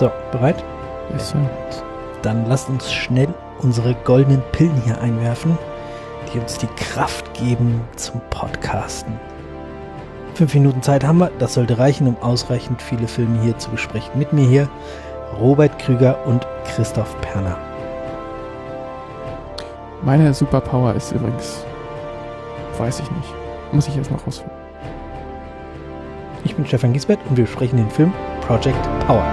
So, bereit? Ist so. Dann lasst uns schnell unsere goldenen Pillen hier einwerfen, die uns die Kraft geben zum Podcasten. 5 Minuten Zeit haben wir, das sollte reichen, um ausreichend viele Filme hier zu besprechen. Mit mir hier Robert Krüger und Christoph Perner. Meine Superpower ist übrigens, weiß ich nicht, muss ich erst noch rausfinden. Ich bin Stefan Giesbert und wir besprechen den Film Project Power.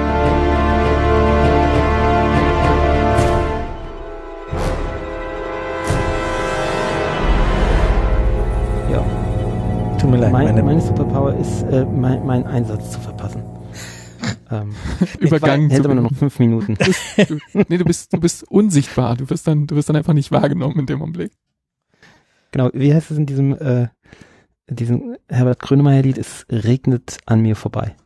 Ja. Tut mir leid. Meine Superpower ist, meinen Einsatz zu verpassen. Übergangen hält aber nur noch 5 Minuten. Du bist unsichtbar. Du wirst dann einfach nicht wahrgenommen in dem Augenblick. Genau, wie heißt es in diesem Herbert Grönemeyer-Lied? Es regnet an mir vorbei.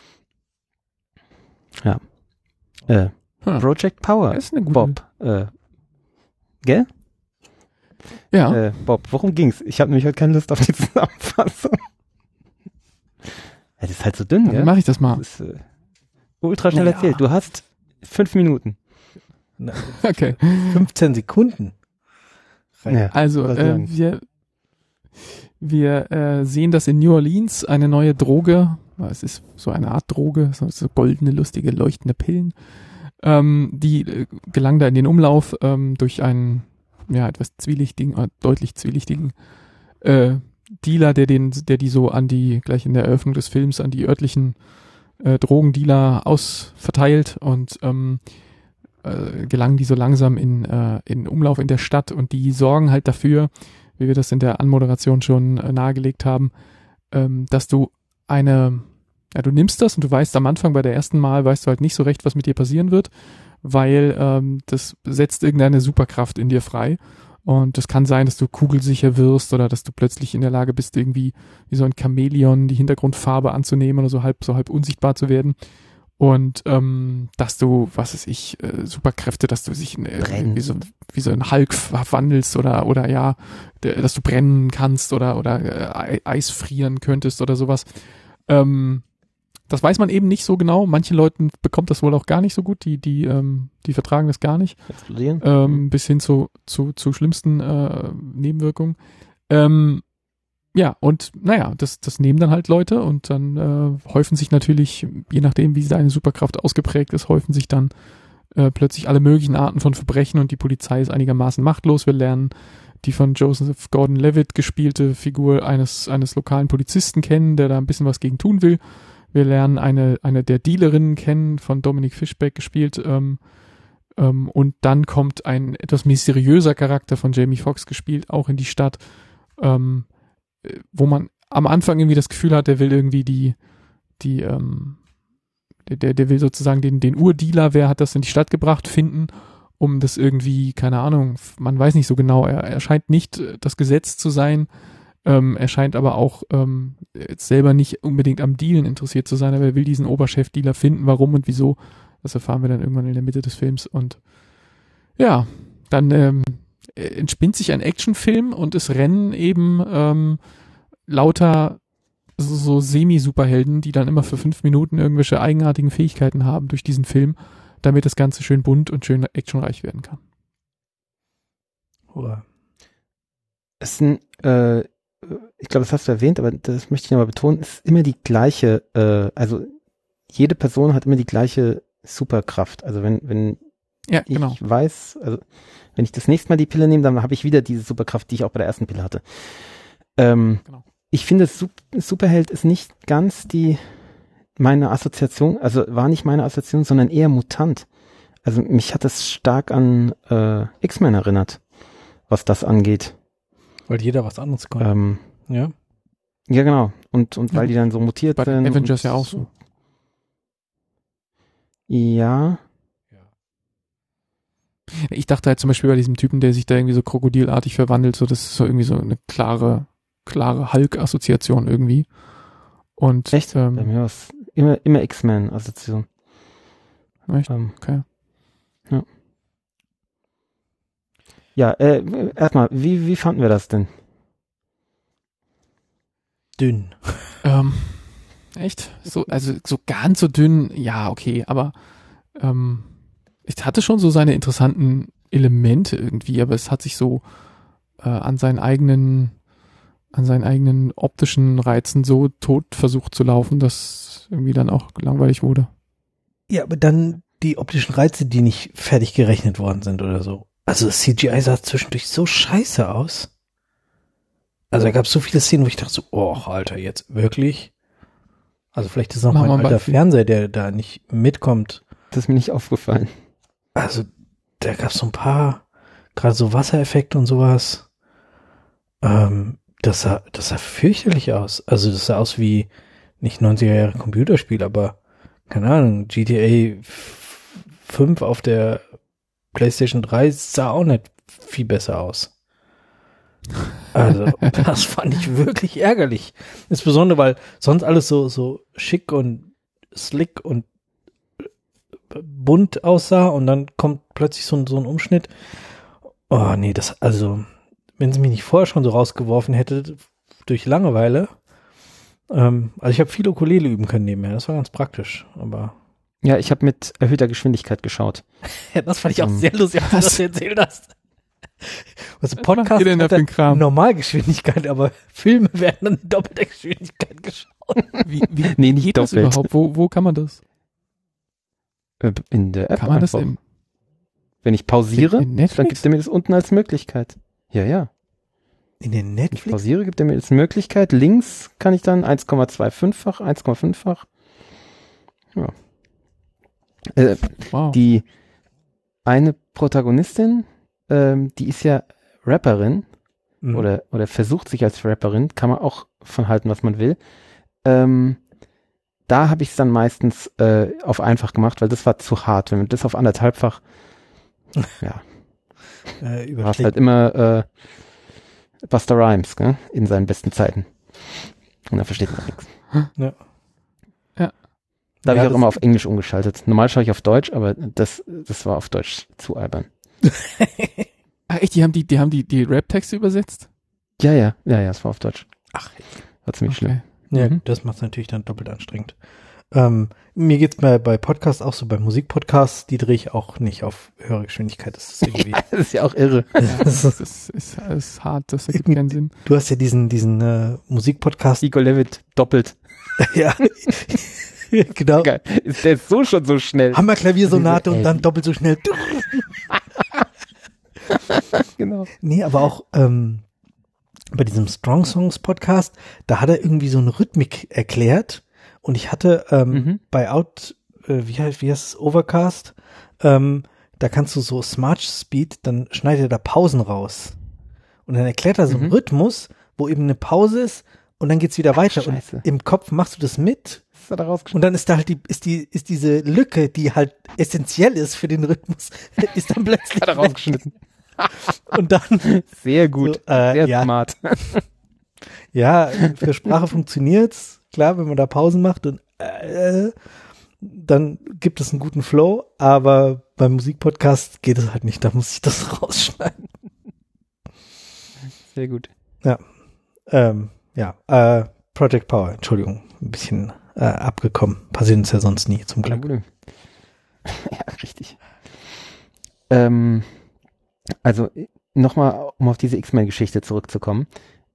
Ja. Project Power. Das ist eine gute. Bob. Gell? Ja. Bob, worum ging's? Ich habe nämlich heute keine Lust auf die Zusammenfassung. Das ist halt so dünn, Dann gell? mache ich das mal. Das ist ultra schnell erzählt. Du hast 5 Minuten. Okay. 15 Sekunden. Ja, Also, was sagen? wir sehen, dass in New Orleans eine neue Droge, es ist so eine Art Droge, so goldene, lustige, leuchtende Pillen, die gelang da in den Umlauf durch einen, ja, etwas deutlich zwielichtigen Dealer, der die so gleich in der Eröffnung des Films an die örtlichen Drogendealer ausverteilt und gelangen die so langsam in Umlauf in der Stadt und die sorgen halt dafür, wie wir das in der Anmoderation schon nahegelegt haben, dass du du nimmst das und du weißt am Anfang bei der ersten Mal, weißt du halt nicht so recht, was mit dir passieren wird, weil das setzt irgendeine Superkraft in dir frei und das kann sein, dass du kugelsicher wirst oder dass du plötzlich in der Lage bist, irgendwie wie so ein Chamäleon die Hintergrundfarbe anzunehmen oder so halb unsichtbar zu werden. Und dass du, was weiß ich, Superkräfte, dass du dich wie so ein Hulk verwandelst oder ja, dass du brennen kannst oder Eis frieren könntest oder sowas. Das weiß man eben nicht so genau. Manche Leuten bekommt das wohl auch gar nicht so gut, die vertragen das gar nicht. Explodieren. Bis hin zu schlimmsten Nebenwirkungen. Ja, und naja, das nehmen dann halt Leute und dann häufen sich natürlich, je nachdem, wie deine Superkraft ausgeprägt ist, häufen sich dann plötzlich alle möglichen Arten von Verbrechen und die Polizei ist einigermaßen machtlos. Wir lernen die von Joseph Gordon-Levitt gespielte Figur eines lokalen Polizisten kennen, der da ein bisschen was gegen tun will. Wir lernen eine der Dealerinnen kennen, von Dominic Fishback gespielt, und dann kommt ein etwas mysteriöser Charakter von Jamie Foxx gespielt, auch in die Stadt, wo man am Anfang irgendwie das Gefühl hat, der will irgendwie der will sozusagen den Urdealer, wer hat das in die Stadt gebracht, finden, um das irgendwie, keine Ahnung, man weiß nicht so genau, er scheint nicht das Gesetz zu sein, er scheint aber auch jetzt selber nicht unbedingt am Dealen interessiert zu sein, aber er will diesen Oberchef-Dealer finden, warum und wieso, das erfahren wir dann irgendwann in der Mitte des Films und ja, dann entspinnt sich ein Actionfilm und es rennen eben lauter so Semi-Superhelden, die dann immer für 5 Minuten irgendwelche eigenartigen Fähigkeiten haben durch diesen Film, damit das Ganze schön bunt und schön actionreich werden kann. Es sind, ich glaube, das hast du erwähnt, aber das möchte ich nochmal betonen, es ist immer die gleiche, also jede Person hat immer die gleiche Superkraft. Also wenn Ja, ich genau. weiß, also wenn ich das nächste Mal die Pille nehme, dann habe ich wieder diese Superkraft, die ich auch bei der ersten Pille hatte. Genau. Ich finde, Superheld ist nicht ganz meine Assoziation, also war nicht meine Assoziation, sondern eher Mutant. Also mich hat das stark an X-Men erinnert, was das angeht. Weil jeder was anderes konnte. Ja. Ja, genau. Und weil die dann so mutiert Bei sind. den Avengers ja auch so. Ja. Ich dachte halt zum Beispiel bei diesem Typen, der sich da irgendwie so krokodilartig verwandelt, so das ist so irgendwie so eine klare Hulk-Assoziation irgendwie. Und Echt? Bei mir war es immer X-Men-Assoziation. Echt? Okay. Ja. Ja, erstmal, wie fanden wir das denn? Dünn. Echt? So, also so ganz so dünn, ja, okay, aber es hatte schon so seine interessanten Elemente irgendwie, aber es hat sich so an seinen eigenen optischen Reizen so tot versucht zu laufen, dass irgendwie dann auch langweilig wurde. Ja, aber dann die optischen Reize, die nicht fertig gerechnet worden sind oder so. Also das CGI sah zwischendurch so scheiße aus. Also da gab es so viele Szenen, wo ich dachte so, oh, Alter, jetzt wirklich? Also vielleicht ist noch mein alter Fernseher, der da nicht mitkommt. Das ist mir nicht aufgefallen. Also da gab es so ein paar, gerade so Wassereffekte und sowas. Das sah fürchterlich aus. Also das sah aus wie nicht 90er Jahre Computerspiel, aber keine Ahnung, GTA 5 auf der PlayStation 3 sah auch nicht viel besser aus. Also, das fand ich wirklich ärgerlich. Insbesondere, weil sonst alles so schick und slick und bunt aussah und dann kommt plötzlich so ein Umschnitt. Oh, nee, also, wenn sie mich nicht vorher schon so rausgeworfen hätte, durch Langeweile. Also ich habe viel Ukulele üben können nebenher, das war ganz praktisch, aber. Ja, ich habe mit erhöhter Geschwindigkeit geschaut. Ja, das fand ich auch sehr lustig, als du das erzählt hast. Also Podcast hat dann Normalgeschwindigkeit, aber Filme werden dann in doppelter Geschwindigkeit geschaut. Wie nee, nicht geht doppelt. Das überhaupt? Wo kann man das? In der App. Kann man das wenn ich pausiere, dann gibt er mir das unten als Möglichkeit. Ja. In den Netflix? Wenn ich pausiere, gibt er mir als Möglichkeit. Links kann ich dann 1,25-fach, 1,5-fach. Ja. Wow. Die eine Protagonistin, die ist ja Rapperin oder versucht sich als Rapperin, kann man auch von halten, was man will. Da habe ich es dann meistens auf einfach gemacht, weil das war zu hart. Wenn man das auf 1,5-fach, ja, war es halt immer Busta Rhymes, gell? In seinen besten Zeiten. Und da versteht man nichts. Ja. Da habe ich auch immer auf Englisch umgeschaltet. Normal schaue ich auf Deutsch, aber das war auf Deutsch zu albern. Ach echt, die haben die Rap-Texte übersetzt? Ja, es war auf Deutsch. Ach, war ziemlich schlimm. Ja, das macht es natürlich dann doppelt anstrengend. Mir geht's bei Podcasts auch so, bei Musikpodcasts, die drehe ich auch nicht auf höhere Geschwindigkeit. Das ist irgendwie. Das ist ja auch irre. Das ist hart, das ergibt keinen Sinn. Du hast ja diesen Musikpodcast. Igor Levit doppelt. Ja. Genau. Geil. Der ist so schon so schnell. Hammerklaviersonate und dann doppelt so schnell. Genau. Nee, aber auch bei diesem Strong Songs Podcast, da hat er irgendwie so eine Rhythmik erklärt und ich hatte bei wie heißt es, Overcast, da kannst du so Smart Speed, dann schneidet er da Pausen raus und dann erklärt er so einen Rhythmus, wo eben eine Pause ist und dann geht's wieder weiter. Scheiße. Und im Kopf machst du das mit. Und dann ist da halt ist diese Lücke, die halt essentiell ist für den Rhythmus, ist dann plötzlich rausgeschnitten. Und dann sehr gut, so, sehr smart. Ja, für Sprache funktioniert's, klar, wenn man da Pausen macht und dann gibt es einen guten Flow, aber beim Musikpodcast geht es halt nicht, da muss ich das rausschneiden. Sehr gut. Ja, Project Power, Entschuldigung, ein bisschen abgekommen. Passiert uns ja sonst nie, zum Glück. Ja, richtig. Also, nochmal, um auf diese X-Men-Geschichte zurückzukommen.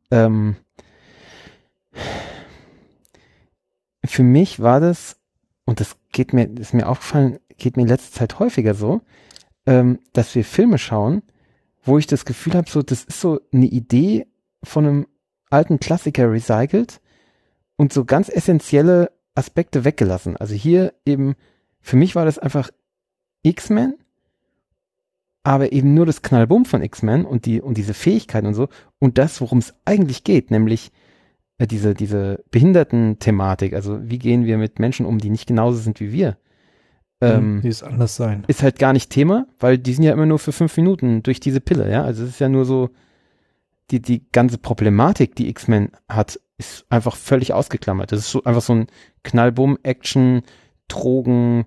Für mich war das, und das ist mir aufgefallen, geht mir in letzter Zeit häufiger so, dass wir Filme schauen, wo ich das Gefühl habe, so, das ist so eine Idee von einem alten Klassiker recycelt und so ganz essentielle Aspekte weggelassen. Also hier eben, für mich war das einfach X-Men, aber eben nur das Knallbumm von X-Men und diese Fähigkeiten und so und das, worum es eigentlich geht, nämlich diese Behinderten-Thematik, also wie gehen wir mit Menschen um, die nicht genauso sind wie wir. Die ist anders sein. Ist halt gar nicht Thema, weil die sind ja immer nur für 5 Minuten durch diese Pille, ja, also es ist ja nur so, die ganze Problematik, die X-Men hat, ist einfach völlig ausgeklammert. Das ist so einfach so ein Knallbumm, Action, Drogen,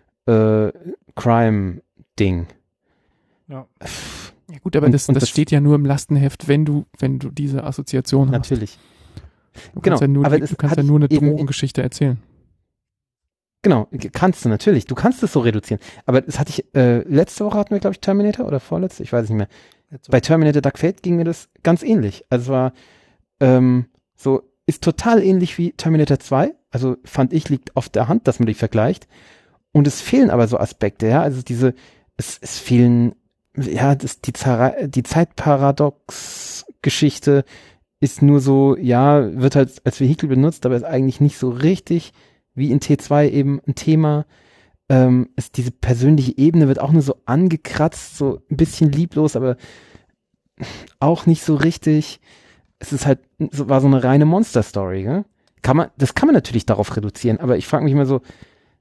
Crime-Ding. Ja. Ja gut, aber das steht ja nur im Lastenheft, wenn du diese Assoziation hast. Natürlich. Du Genau, kannst ja nur, aber du das kannst hat ja nur eine eben- Drogengeschichte erzählen. Genau, kannst du natürlich. Du kannst es so reduzieren. Aber das hatte ich, letzte Woche hatten wir, glaube ich, Terminator oder vorletzte, ich weiß es nicht mehr. Bei Terminator Dark Fate ging mir das ganz ähnlich. Also es war so, ist total ähnlich wie Terminator 2. Also fand ich, liegt auf der Hand, dass man die vergleicht. Und es fehlen aber so Aspekte, ja. Also es fehlen, ja, die Zeitparadox-Geschichte ist nur so, ja, wird halt als Vehikel benutzt, aber ist eigentlich nicht so richtig wie in T2 eben ein Thema. Diese persönliche Ebene wird auch nur so angekratzt, so ein bisschen lieblos, aber auch nicht so richtig. Es ist halt, war so eine reine Monster-Story, gell? Das kann man natürlich darauf reduzieren, aber ich frage mich immer so,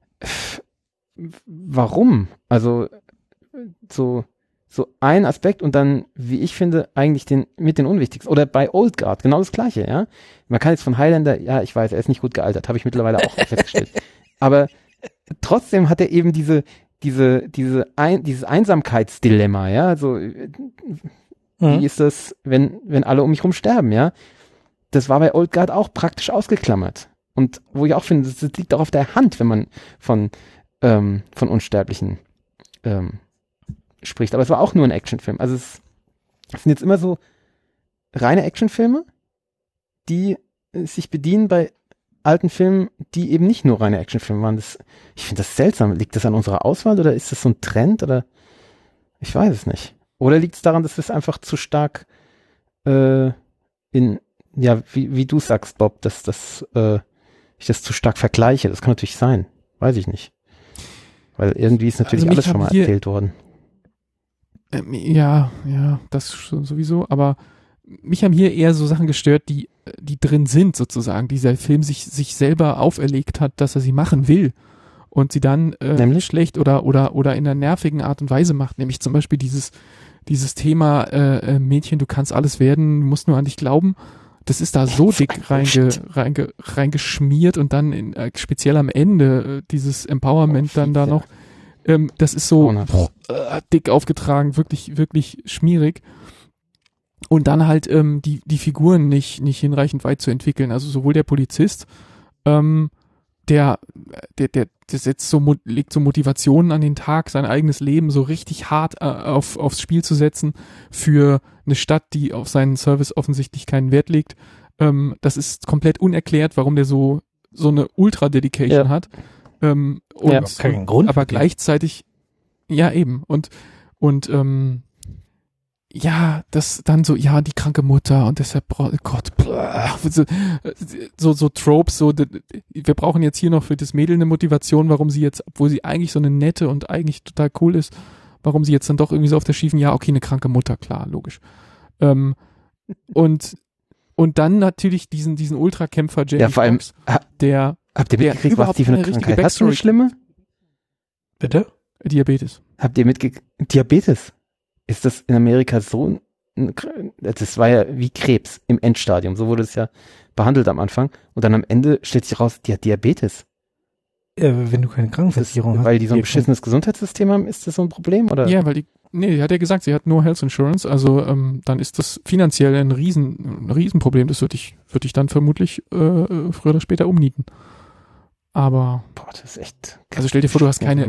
warum? Also, so ein Aspekt und dann, wie ich finde, eigentlich mit den unwichtigsten. Oder bei Old Guard, genau das Gleiche, ja. Man kann jetzt von Highlander, ja, ich weiß, er ist nicht gut gealtert, habe ich mittlerweile auch festgestellt. Aber trotzdem hat er eben dieses Einsamkeitsdilemma, ja. So, wie ist das, wenn alle um mich rum sterben, ja? Das war bei Old Guard auch praktisch ausgeklammert. Und wo ich auch finde, das liegt auch auf der Hand, wenn man von Unsterblichen spricht. Aber es war auch nur ein Actionfilm. Also es sind jetzt immer so reine Actionfilme, die sich bedienen bei alten Filmen, die eben nicht nur reine Actionfilme waren. Ich finde das seltsam. Liegt das an unserer Auswahl oder ist das so ein Trend oder ich weiß es nicht. Oder liegt es daran, dass es einfach zu stark wie du sagst, Bob, dass ich das zu stark vergleiche. Das kann natürlich sein. Weiß ich nicht. Weil irgendwie ist natürlich alles schon mal erzählt worden. Ja, das sowieso, aber mich haben hier eher so Sachen gestört, die drin sind sozusagen, die dieser Film sich selber auferlegt hat, dass er sie machen will und sie dann schlecht oder in einer nervigen Art und Weise macht, nämlich zum Beispiel dieses Thema Mädchen, du kannst alles werden, du musst nur an dich glauben. Das ist da so dick reingeschmiert und dann speziell am Ende dieses Empowerment dann da noch. Das ist so dick aufgetragen, wirklich, wirklich schmierig. Und dann halt die Figuren nicht hinreichend weit zu entwickeln. Also sowohl der Polizist, der legt so Motivationen an den Tag, sein eigenes Leben so richtig hart aufs Spiel zu setzen für eine Stadt, die auf seinen Service offensichtlich keinen Wert legt. Das ist komplett unerklärt, warum der so eine Ultra-Dedication hat. Kein Grund. Aber gleichzeitig, ja eben, und das dann so, ja, die kranke Mutter und deshalb, Gott, so Tropes, wir brauchen jetzt hier noch für das Mädel eine Motivation, warum sie jetzt, obwohl sie eigentlich so eine nette und eigentlich total cool ist, warum sie jetzt dann doch irgendwie so auf der schiefen, ja, okay, eine kranke Mutter, klar, logisch. Und dann natürlich diesen Ultrakämpfer Jamie Foxx, der habt ihr mitgekriegt, was die für eine Krankheit hat, so eine schlimme? Bitte? Diabetes. Habt ihr mitgekriegt? Diabetes? Ist das in Amerika so das war ja wie Krebs im Endstadium, so wurde es ja behandelt am Anfang und dann am Ende stellt sich raus, die hat Diabetes. Wenn du keine Krankenversicherung hast. Weil die so ein beschissenes Gesundheitssystem haben, ist das so ein Problem, oder? Ja, die hat ja gesagt, sie hat nur Health Insurance, also dann ist das finanziell ein Riesenproblem, das würde ich dann vermutlich früher oder später umnieten. Aber boah, das ist echt. Also stell dir vor, du hast keine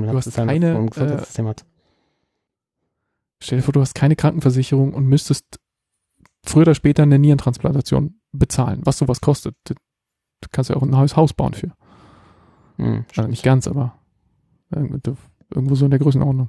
Krankenversicherung und müsstest früher oder später eine Nierentransplantation bezahlen, was sowas kostet. Du kannst ja auch ein neues Haus bauen für. Also nicht ganz, aber irgendwo so in der Größenordnung.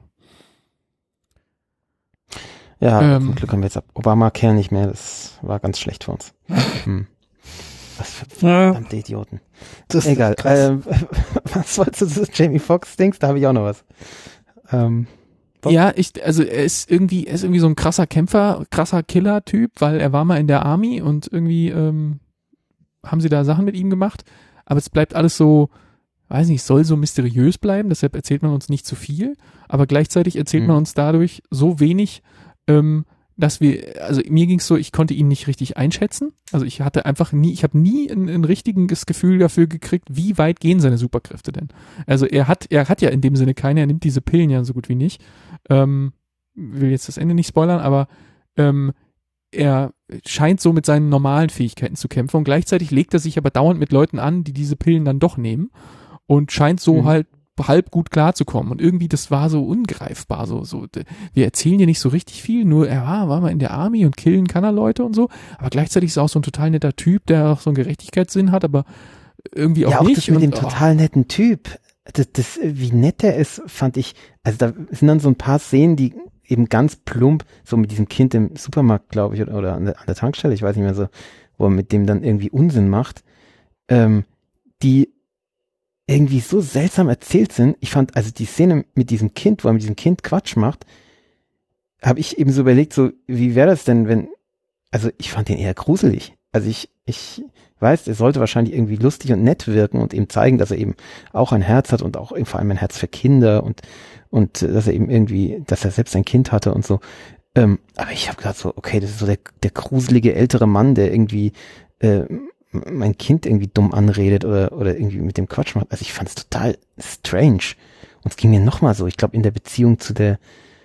Ja, zum Glück haben wir jetzt Obamacare nicht mehr, das war ganz schlecht für uns. Was für verdammte Idioten. Das egal. Was wolltest du zu Jamie Foxx denkst? Da habe ich auch noch was. Ja, er ist irgendwie so ein krasser Kämpfer, krasser Killer-Typ, weil er war mal in der Army und irgendwie haben sie da Sachen mit ihm gemacht, aber es bleibt alles so, weiß nicht, soll so mysteriös bleiben, deshalb erzählt man uns nicht zu viel, aber gleichzeitig erzählt man uns dadurch so wenig, dass mir ging's so, ich konnte ihn nicht richtig einschätzen. Also ich habe nie ein richtiges Gefühl dafür gekriegt, wie weit gehen seine Superkräfte denn. Also er hat ja in dem Sinne keine, er nimmt diese Pillen ja so gut wie nicht. Will jetzt das Ende nicht spoilern, aber er scheint so mit seinen normalen Fähigkeiten zu kämpfen und gleichzeitig legt er sich aber dauernd mit Leuten an, die diese Pillen dann doch nehmen und scheint so halt halb gut klarzukommen und irgendwie das war so ungreifbar, so wir erzählen dir nicht so richtig viel, nur er war mal in der Army und killen kann er Leute und so, aber gleichzeitig ist er auch so ein total netter Typ, der auch so einen Gerechtigkeitssinn hat, aber irgendwie auch ja, auch nicht. Das mit dem total netten Typ, das wie nett der ist, fand ich, also da sind dann so ein paar Szenen, die eben ganz plump, so mit diesem Kind im Supermarkt, glaube ich, oder an der Tankstelle, ich weiß nicht mehr so, wo er mit dem dann irgendwie Unsinn macht, die irgendwie so seltsam erzählt sind. Ich fand, also die Szene mit diesem Kind, wo er mit diesem Kind Quatsch macht, habe ich eben so überlegt, so, wie wäre das denn, wenn, also ich fand den eher gruselig. Also ich weiß, er sollte wahrscheinlich irgendwie lustig und nett wirken und ihm zeigen, dass er eben auch ein Herz hat und auch vor allem ein Herz für Kinder und dass er eben irgendwie, dass er selbst ein Kind hatte und so. Aber ich habe gedacht so, okay, das ist so der gruselige ältere Mann, der irgendwie mein Kind irgendwie dumm anredet oder irgendwie mit dem Quatsch macht. Also ich fand es total strange. Und es ging mir nochmal so, ich glaube in der Beziehung zu der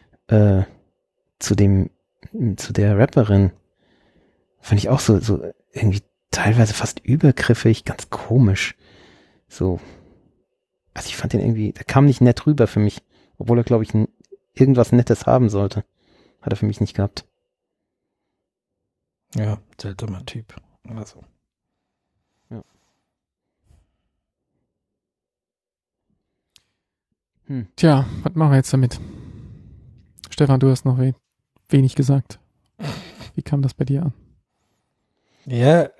Rapperin fand ich auch so irgendwie teilweise fast übergriffig, ganz komisch. So. Also ich fand den irgendwie, der kam nicht nett rüber für mich, obwohl er, glaube ich, irgendwas Nettes haben sollte. Hat er für mich nicht gehabt. Ja, seltsamer Typ. Also. Ja. Tja, was machen wir jetzt damit? Stefan, du hast noch wenig gesagt. Wie kam das bei dir an? Ja,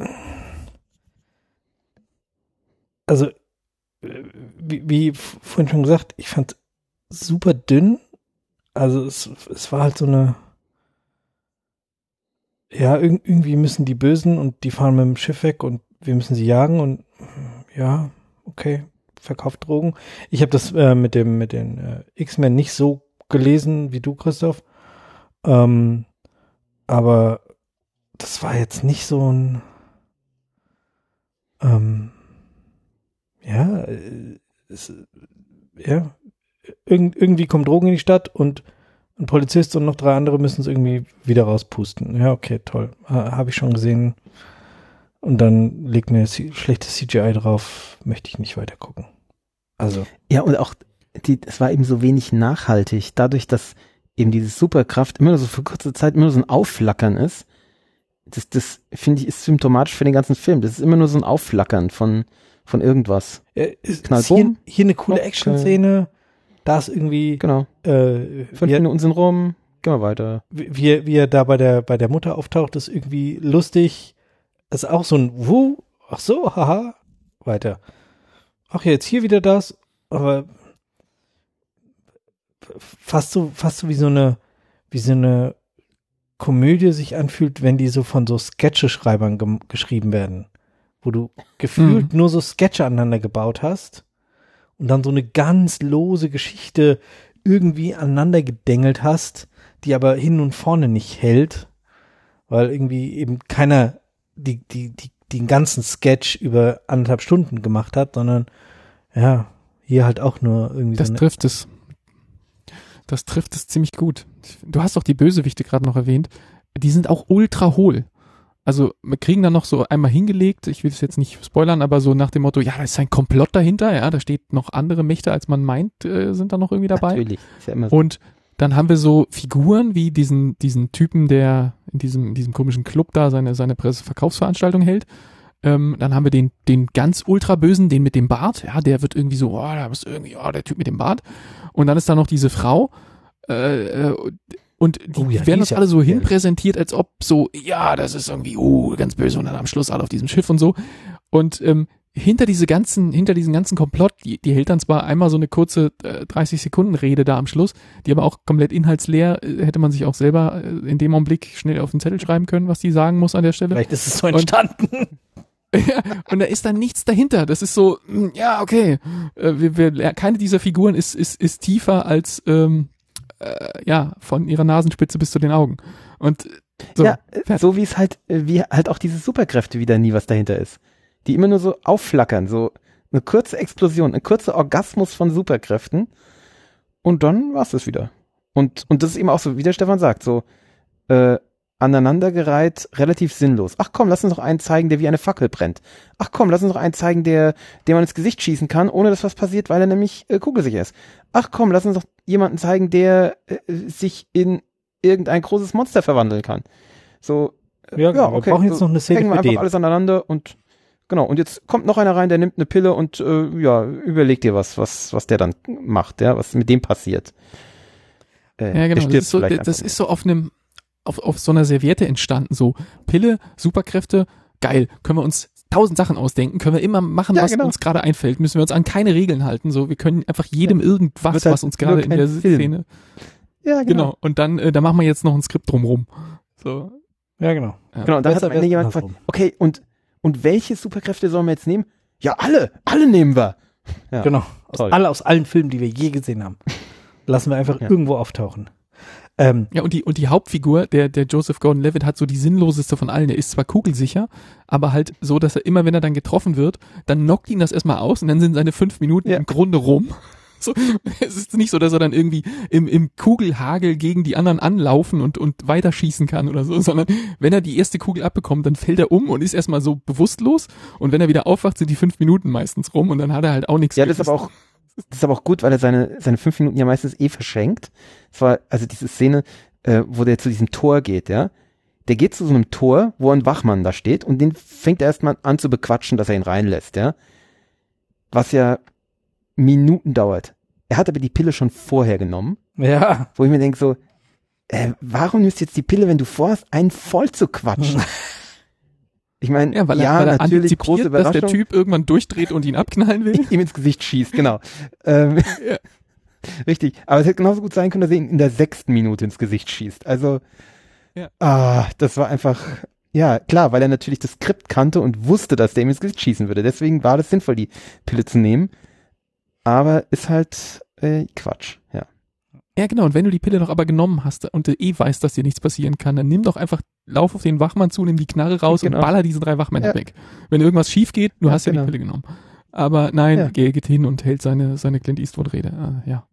also wie vorhin schon gesagt, ich fand super dünn. Also es war halt so eine, ja, irgendwie müssen die Bösen und die fahren mit dem Schiff weg und wir müssen sie jagen und ja, okay, verkauft Drogen. Ich habe das mit den X-Men nicht so gelesen wie du, Christoph. Aber das war jetzt nicht so ein irgendwie kommen Drogen in die Stadt und ein Polizist und noch 3 andere müssen es irgendwie wieder rauspusten. Ja, okay, toll. Habe ich schon gesehen. Und dann legt mir schlechtes CGI drauf, möchte ich nicht weiter gucken. Also. Ja, und auch es war eben so wenig nachhaltig, dadurch, dass eben diese Superkraft immer nur so für kurze Zeit immer nur so ein Aufflackern ist. Das finde ich, ist symptomatisch für den ganzen Film. Das ist immer nur so ein Aufflackern von irgendwas. Hier eine coole Action-Szene, da ist irgendwie genau. 5 Minuten sind rum, gehen wir weiter. Wie er da bei der Mutter auftaucht, ist irgendwie lustig. Das ist auch so ein ach so, haha, weiter. Ach ja, jetzt hier wieder das, aber fast so wie so eine Komödie sich anfühlt, wenn die so von so Sketche-Schreibern geschrieben werden, wo du gefühlt nur so Sketche aneinander gebaut hast und dann so eine ganz lose Geschichte irgendwie aneinander gedengelt hast, die aber hin und vorne nicht hält, weil irgendwie eben keiner den ganzen Sketch über 1,5 Stunden gemacht hat, sondern ja, hier halt auch nur irgendwie Das trifft es ziemlich gut. Du hast doch die Bösewichte gerade noch erwähnt. Die sind auch ultra hohl. Also wir kriegen dann noch so einmal hingelegt, ich will es jetzt nicht spoilern, aber so nach dem Motto, ja, da ist ein Komplott dahinter, ja, da steht noch andere Mächte, als man meint, sind da noch irgendwie dabei. Natürlich, ist ja immer so. Und dann haben wir so Figuren wie diesen Typen, der in diesem komischen Club da seine Verkaufsveranstaltung hält. Dann haben wir den ganz ultra bösen, den mit dem Bart, ja, der wird irgendwie so, da ist irgendwie, der Typ mit dem Bart. Und dann ist da noch diese Frau, und die werden uns alle so hinpräsentiert, als ob so, ja, das ist irgendwie, ganz böse und dann am Schluss alle auf diesem Schiff und so. Und hinter diesen ganzen Komplott, die hält dann zwar einmal so eine kurze 30-Sekunden-Rede da am Schluss, die aber auch komplett inhaltsleer, hätte man sich auch selber in dem Augenblick schnell auf den Zettel schreiben können, was die sagen muss an der Stelle. Vielleicht ist es so entstanden. Ja, und da ist dann nichts dahinter. Das ist so, ja, okay. Keine dieser Figuren ist tiefer als von ihrer Nasenspitze bis zu den Augen. Und so, ja, so wie halt auch diese Superkräfte wieder nie was dahinter ist. Die immer nur so aufflackern, so eine kurze Explosion, ein kurzer Orgasmus von Superkräften und dann war's das wieder. Und das ist eben auch so, wie der Stefan sagt, so aneinandergereiht, relativ sinnlos. Ach komm, lass uns noch einen zeigen, der wie eine Fackel brennt. Ach komm, lass uns noch einen zeigen, der man ins Gesicht schießen kann, ohne dass was passiert, weil er nämlich kugelsicher ist. Ach komm, lass uns doch jemanden zeigen, der sich in irgendein großes Monster verwandeln kann. So, ja, okay. Wir brauchen jetzt noch eine Szene hängen wir für einfach den. alles aneinander und genau. Und jetzt kommt noch einer rein, der nimmt eine Pille und überlegt dir was der dann macht, ja, was mit dem passiert. Ja, genau. Das ist so auf so einer Serviette entstanden, so Pille, Superkräfte, geil, können wir uns 1000 Sachen ausdenken, können wir immer machen, was uns gerade einfällt, müssen wir uns an keine Regeln halten, so, wir können einfach jedem irgendwas, was uns gerade in der Szene. Ja, genau. Und dann, da machen wir jetzt noch ein Skript drumrum. So. Ja, genau. Ja. Genau, und dann hat am Ende jemand gefragt, okay, und welche Superkräfte sollen wir jetzt nehmen? Ja, alle nehmen wir. Ja, genau, aus allen Filmen, die wir je gesehen haben. Lassen wir einfach irgendwo auftauchen. Ja, und die Hauptfigur, der Joseph Gordon-Levitt, hat so die sinnloseste von allen. Der ist zwar kugelsicher, aber halt so, dass er immer, wenn er dann getroffen wird, dann knockt ihn das erstmal aus und dann sind seine 5 Minuten im Grunde rum. So, es ist nicht so, dass er dann irgendwie im Kugelhagel gegen die anderen anlaufen und weiterschießen kann oder so, sondern wenn er die erste Kugel abbekommt, dann fällt er um und ist erstmal so bewusstlos und wenn er wieder aufwacht, sind die 5 Minuten meistens rum und dann hat er halt auch nichts. Ja, das ist aber auch gut, weil er seine 5 Minuten ja meistens verschenkt. Es war also diese Szene, wo der zu diesem Tor geht, ja. Der geht zu so einem Tor, wo ein Wachmann da steht und den fängt er erstmal an zu bequatschen, dass er ihn reinlässt, ja. Was ja Minuten dauert. Er hat aber die Pille schon vorher genommen. Ja. Wo ich mir denke so, warum nimmst du jetzt die Pille, wenn du vorhast, einen voll zu quatschen? Ich meine, weil er natürlich große Überraschung, dass der Typ irgendwann durchdreht und ihn abknallen will. Ihm ins Gesicht schießt, genau. Richtig. Aber es hätte genauso gut sein können, dass er ihn in der 6. Minute ins Gesicht schießt. Also, das war einfach, ja, klar, weil er natürlich das Skript kannte und wusste, dass der ihm ins Gesicht schießen würde. Deswegen war das sinnvoll, die Pille zu nehmen. Aber ist halt Quatsch, ja. Ja, genau. Und wenn du die Pille doch aber genommen hast und du weißt, dass dir nichts passieren kann, dann nimm doch einfach, lauf auf den Wachmann zu, nimm die Knarre raus und baller diese 3 Wachmänner weg. Wenn irgendwas schief geht, du hast ja die Pille genommen. Aber nein, geht hin und hält seine Clint Eastwood-Rede. Ja.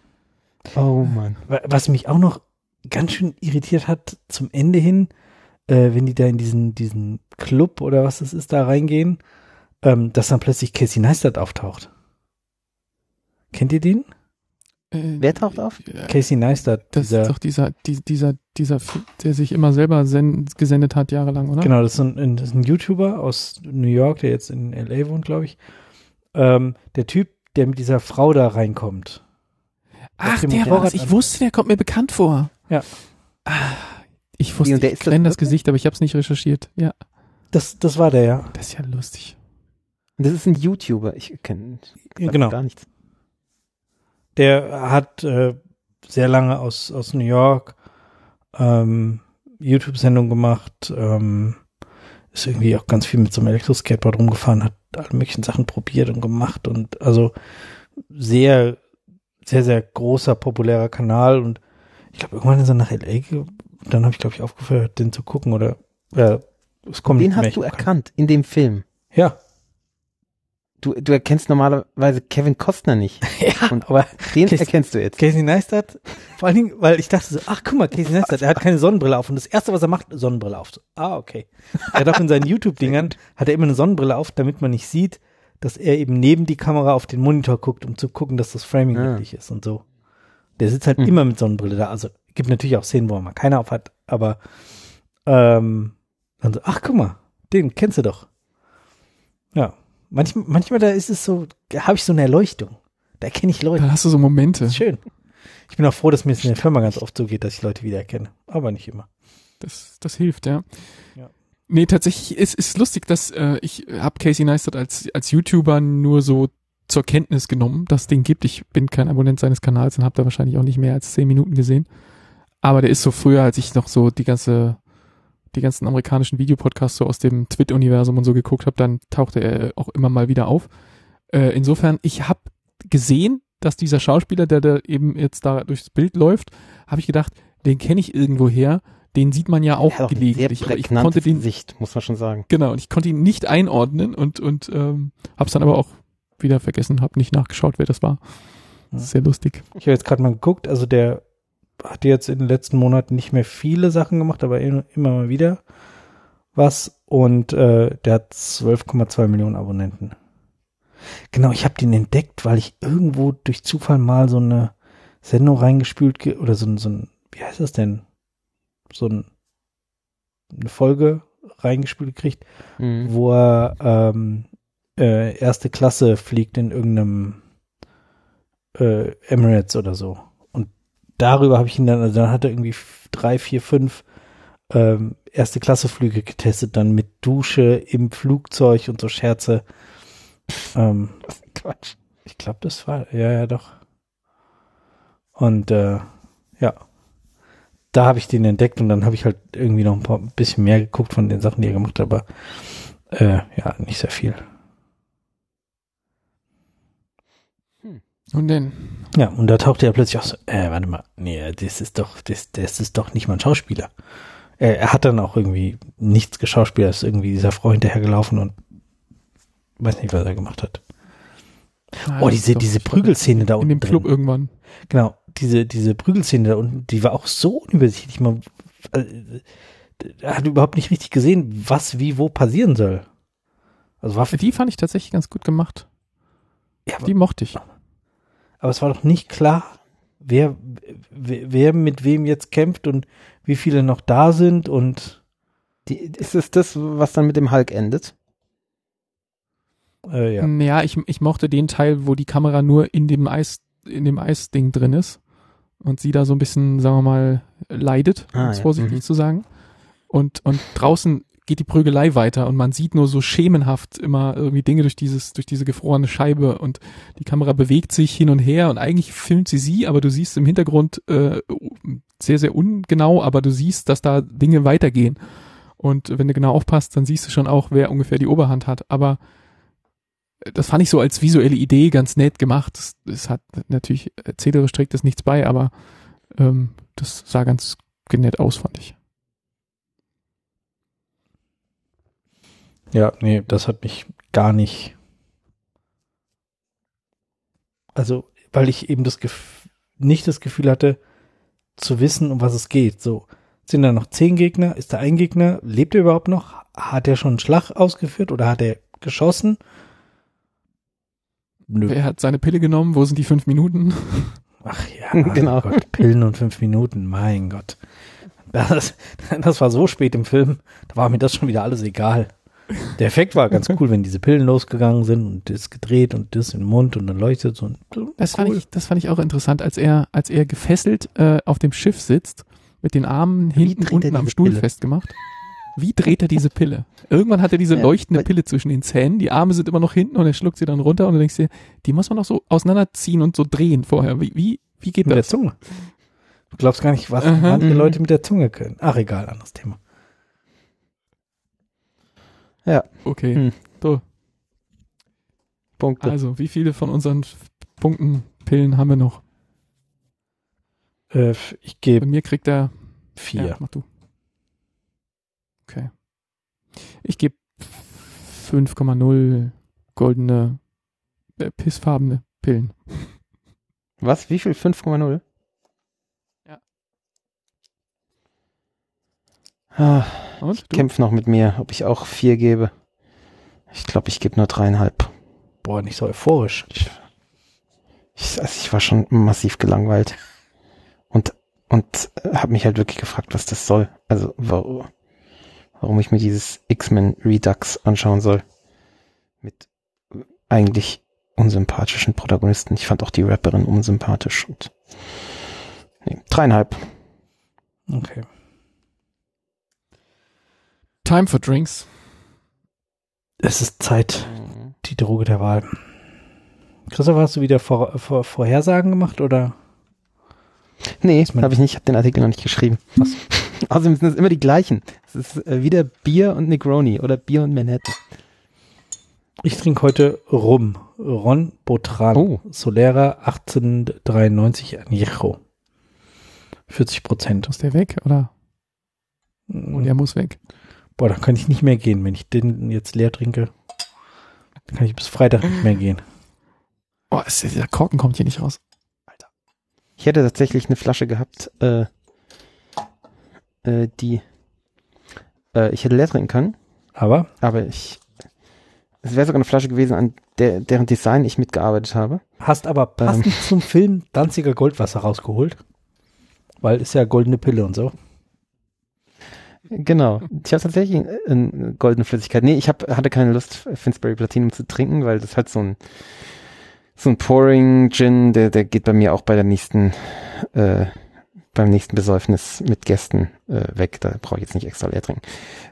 Oh Mann. Was mich auch noch ganz schön irritiert hat zum Ende hin, wenn die da in diesen Club oder was das ist, da reingehen, dass dann plötzlich Casey Neistat auftaucht. Kennt ihr den? Wer taucht auf? Casey Neistat. Das ist doch dieser, der sich immer selber gesendet hat, jahrelang, oder? Genau, das ist ein YouTuber aus New York, der jetzt in L.A. wohnt, glaube ich. Der Typ, der mit dieser Frau da reinkommt. Ach, der war's. Ich wusste, der kommt mir bekannt vor. Ja. Ich wusste, ich kenne das Gesicht, aber ich habe es nicht recherchiert. Ja. Das war der, ja. Das ist ja lustig. Das ist ein YouTuber. Ich kenne gar nichts. Der hat sehr lange aus New York YouTube-Sendungen gemacht, ist irgendwie auch ganz viel mit so einem Elektroskateboard rumgefahren, hat alle möglichen Sachen probiert und gemacht und also sehr, sehr, sehr großer, populärer Kanal und ich glaube, irgendwann ist er nach L.A. Dann habe ich, glaube ich, aufgehört, den zu gucken oder es kommt Den hast du erkannt in dem Film? Ja. Du erkennst normalerweise Kevin Costner nicht. Ja, und aber den erkennst du jetzt. Casey Neistat, vor allen Dingen, weil ich dachte so, ach guck mal, Casey Neistat, er hat keine Sonnenbrille auf und das erste, was er macht, Sonnenbrille auf. So, okay. Er hat auch in seinen YouTube-Dingern, hat er immer eine Sonnenbrille auf, damit man nicht sieht, dass er eben neben die Kamera auf den Monitor guckt, um zu gucken, dass das Framing richtig ist und so. Der sitzt halt immer mit Sonnenbrille da. Also gibt natürlich auch Szenen, wo er mal keine auf hat, aber dann so, ach guck mal, den kennst du doch. Ja. Manchmal da ist es so, da habe ich so eine Erleuchtung. Da erkenne ich Leute. Da hast du so Momente. Das ist schön. Ich bin auch froh, dass mir es in der Firma ganz oft so geht, dass ich Leute wiedererkenne. Aber nicht immer. Das hilft, ja. Nee, tatsächlich ist lustig, dass ich habe Casey Neistat als YouTuber nur so zur Kenntnis genommen, dass es den gibt. Ich bin kein Abonnent seines Kanals und habe da wahrscheinlich auch nicht mehr als 10 Minuten gesehen. Aber der ist so früher, als ich noch so die ganzen amerikanischen Videopodcasts so aus dem Twit-Universum und so geguckt habe, dann tauchte er auch immer mal wieder auf. Insofern, ich habe gesehen, dass dieser Schauspieler, der da eben jetzt da durchs Bild läuft, habe ich gedacht, den kenne ich irgendwo her. Den sieht man ja auch gelegentlich. Sehr prägnantes Gesicht, muss man schon sagen. Genau, und ich konnte ihn nicht einordnen und habe es dann aber auch wieder vergessen, habe nicht nachgeschaut, wer das war. Das ist sehr lustig. Ich habe jetzt gerade mal geguckt, also der hat jetzt in den letzten Monaten nicht mehr viele Sachen gemacht, aber immer mal wieder was. Und der hat 12,2 Millionen Abonnenten. Genau, ich habe den entdeckt, weil ich irgendwo durch Zufall mal so eine Sendung reingespült oder so ein, wie heißt das denn? Eine Folge reingespült gekriegt, wo er erste Klasse fliegt in irgendeinem Emirates oder so. Und darüber habe ich ihn dann, also dann hat er irgendwie 3, 4, 5 erste Klasse Flüge getestet, dann mit Dusche im Flugzeug und so Scherze. Was ein Quatsch. Ich glaube, das war, ja, doch. Und ja, da habe ich den entdeckt und dann habe ich halt irgendwie noch ein bisschen mehr geguckt von den Sachen, die er gemacht hat, aber ja, nicht sehr viel. Und denn? Ja, und da tauchte er plötzlich auch so, warte mal, nee, das ist doch nicht mal ein Schauspieler. Er hat dann auch irgendwie nichts geschauspielert, ist irgendwie dieser Frau hinterhergelaufen und weiß nicht, was er gemacht hat. Ja, diese Prügelszene da unten in dem Club drin. irgendwann. Genau, diese Prügelszene da unten, die war auch so unübersichtlich. Er hat überhaupt nicht richtig gesehen, was wie wo passieren soll. Also Die fand ich tatsächlich ganz gut gemacht. Ja, Die mochte ich. aber es war doch nicht klar, wer mit wem jetzt kämpft und wie viele noch da sind und Ist es das, was dann mit dem Hulk endet? ja. Ja, ich mochte den Teil, wo die Kamera nur in dem Eisding drin ist und sie da so ein bisschen, sagen wir mal, leidet, um es vorsichtig zu sagen. Und draußen geht die Prügelei weiter und man sieht nur so schemenhaft immer irgendwie Dinge durch diese gefrorene Scheibe und die Kamera bewegt sich hin und her und eigentlich filmt sie, aber du siehst im Hintergrund sehr, sehr ungenau, aber du siehst, dass da Dinge weitergehen. Und wenn du genau aufpasst, dann siehst du schon auch, wer ungefähr die Oberhand hat. Aber das fand ich so als visuelle Idee ganz nett gemacht. Das hat natürlich, erzählerisch trägt das nichts bei, aber das sah ganz nett aus, fand ich. Ja, nee, das hat mich gar nicht. Also, weil ich eben nicht das Gefühl hatte, zu wissen, um was es geht. So, sind da noch 10 Gegner? Ist da ein Gegner? Lebt er überhaupt noch? Hat er schon einen Schlag ausgeführt oder hat er geschossen? Nö. Wer hat seine Pille genommen? Wo sind die 5 Minuten? Ach ja, Genau. Gott, Pillen und 5 Minuten, mein Gott. Das war so spät im Film, da war mir das schon wieder alles egal. Der Effekt war ganz cool, wenn diese Pillen losgegangen sind und das gedreht und das in den Mund und dann leuchtet so. Das fand ich auch interessant, als er gefesselt auf dem Schiff sitzt, mit den Armen hinten unten am Stuhl festgemacht. Wie dreht er diese Pille? Irgendwann hat er diese leuchtende Pille zwischen den Zähnen, die Arme sind immer noch hinten und er schluckt sie dann runter und du denkst dir, die muss man doch so auseinanderziehen und so drehen vorher. Wie geht mit das? der Zunge. Du glaubst gar nicht, was manche Leute mit der Zunge können. Ach, egal, anderes Thema. Ja. Okay. So. Punkte. Also, wie viele von unseren Pillen haben wir noch? Ich gebe Bei mir kriegt er 4. Ja, mach du. Okay. Ich gebe 5,0 goldene, pissfarbene Pillen. Was? Wie viel? 5,0? Ja. Ich kämpfe noch mit mir, ob ich auch 4 gebe. Ich glaube, ich gebe nur 3,5. Boah, nicht so euphorisch. Ich war schon massiv gelangweilt. Und habe mich halt wirklich gefragt, was das soll. Also, warum ich mir dieses X-Men Redux anschauen soll. Mit eigentlich unsympathischen Protagonisten. Ich fand auch die Rapperin unsympathisch. Und 3,5. Okay. Time for Drinks. Es ist Zeit, die Droge der Wahl. Christoph, hast du wieder Vorhersagen gemacht, oder? Nee, habe ich nicht. Ich habe den Artikel noch nicht geschrieben. Was? Außerdem sind es immer die gleichen. Es ist wieder Bier und Negroni oder Bier und Manhattan. Ich trinke heute Rum. Ron Botran. Solera 1893 Añejo. 40%. Muss der weg, oder? Und der muss weg. Boah, dann kann ich nicht mehr gehen. Wenn ich den jetzt leer trinke, dann kann ich bis Freitag nicht mehr gehen. Oh, dieser Korken kommt hier nicht raus. Alter. Ich hätte tatsächlich eine Flasche gehabt, die ich hätte leer trinken können. Aber Es wäre sogar eine Flasche gewesen, an deren Design ich mitgearbeitet habe. hast aber passend zum Film Danziger Goldwasser rausgeholt. Weil ist ja goldene Pille und so. Genau. Ich habe tatsächlich eine goldene Flüssigkeit. Nee, hatte keine Lust, Finsbury Platinum zu trinken, weil das halt so ein Pouring Gin, der geht bei mir auch bei der nächsten, beim nächsten Besäufnis mit Gästen weg. Da brauche ich jetzt nicht extra leer trinken.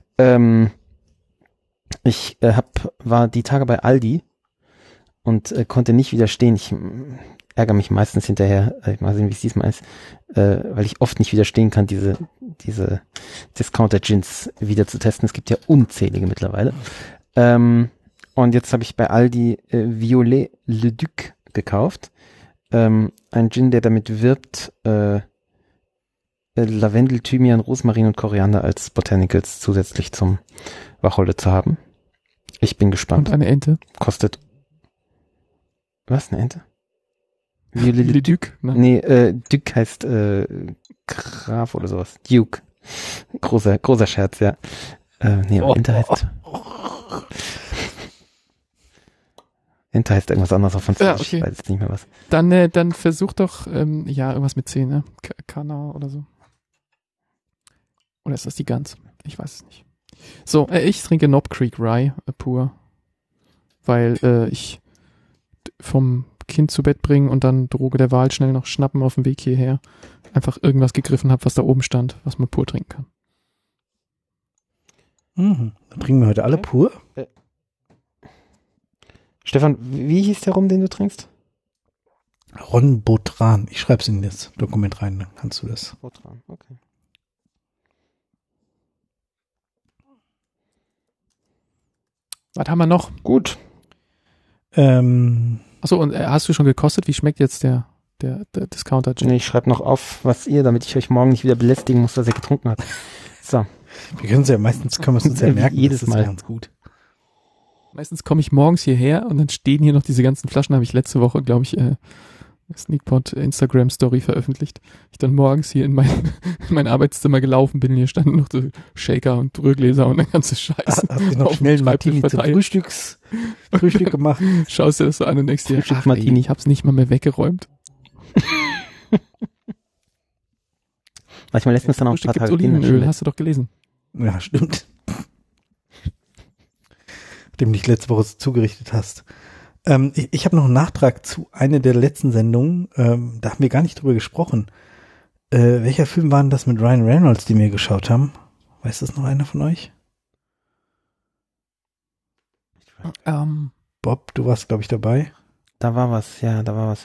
Ich war die Tage bei Aldi und konnte nicht widerstehen. Ich ärgere mich meistens hinterher, mal sehen, wie es diesmal ist, weil ich oft nicht widerstehen kann, diese Discounter-Gins wieder zu testen. Es gibt ja unzählige mittlerweile. Und jetzt habe ich bei Aldi Violet Le Duc gekauft. Ein Gin, der damit wirbt, Lavendel, Thymian, Rosmarin und Koriander als Botanicals zusätzlich zum Wacholder zu haben. Ich bin gespannt. Und eine Ente. Kostet. Was, eine Ente? Le Duc, ne? Nee, Duc heißt Graf oder sowas. Duke. Großer Scherz, ja. Nee, Ente heißt. Ente heißt irgendwas anderes auf Französisch. Ja, okay. Ich weiß jetzt nicht mehr was. Dann versuch doch, irgendwas mit C, ne? Kana oder so. Oder ist das die Gans? Ich weiß es nicht. So, ich trinke Knob Creek Rye pur, weil ich vom Kind zu Bett bringen und dann Droge der Wahl schnell noch schnappen auf dem Weg hierher einfach irgendwas gegriffen habe, was da oben stand, was man pur trinken kann. Dann trinken wir heute alle pur. Stefan, wie hieß der Rum, den du trinkst? Ron Botran. Ich schreibe es in das Dokument rein, dann kannst du das. Botran, okay. Was haben wir noch? Gut. Achso, und hast du schon gekostet? Wie schmeckt jetzt der Discounter-Gin? Nee, ich schreibe noch auf, damit ich euch morgen nicht wieder belästigen muss, was ihr getrunken habt. So. Wir können es ja meistens, können wir es uns ja merken. Jedes das ist Mal. ganz gut. Meistens komme ich morgens hierher und dann stehen hier noch diese ganzen Flaschen, habe ich letzte Woche, glaube ich, Sneakpot Instagram Story veröffentlicht. Ich dann morgens hier in mein Arbeitszimmer gelaufen bin, hier standen noch so Shaker und Rührgläser und der ganze Scheiß. Hast du noch schnell einen Martini zum Frühstück gemacht? Schaust dir das so an und denkst dir, ach, Martini. ich hab's nicht mal mehr weggeräumt. Manchmal lässt man es dann auch ein paar Frühstück gibt's Tage stehen. Olivenöl, hast du doch gelesen. Ja, stimmt. Dem dich letzte Woche zugerichtet hast. Ich habe noch einen Nachtrag zu einer der letzten Sendungen. Da haben wir gar nicht drüber gesprochen. Welcher Film war denn das mit Ryan Reynolds, den wir geschaut haben? Weiß das noch einer von euch? Bob, du warst, glaube ich, dabei. Da war was. Ja.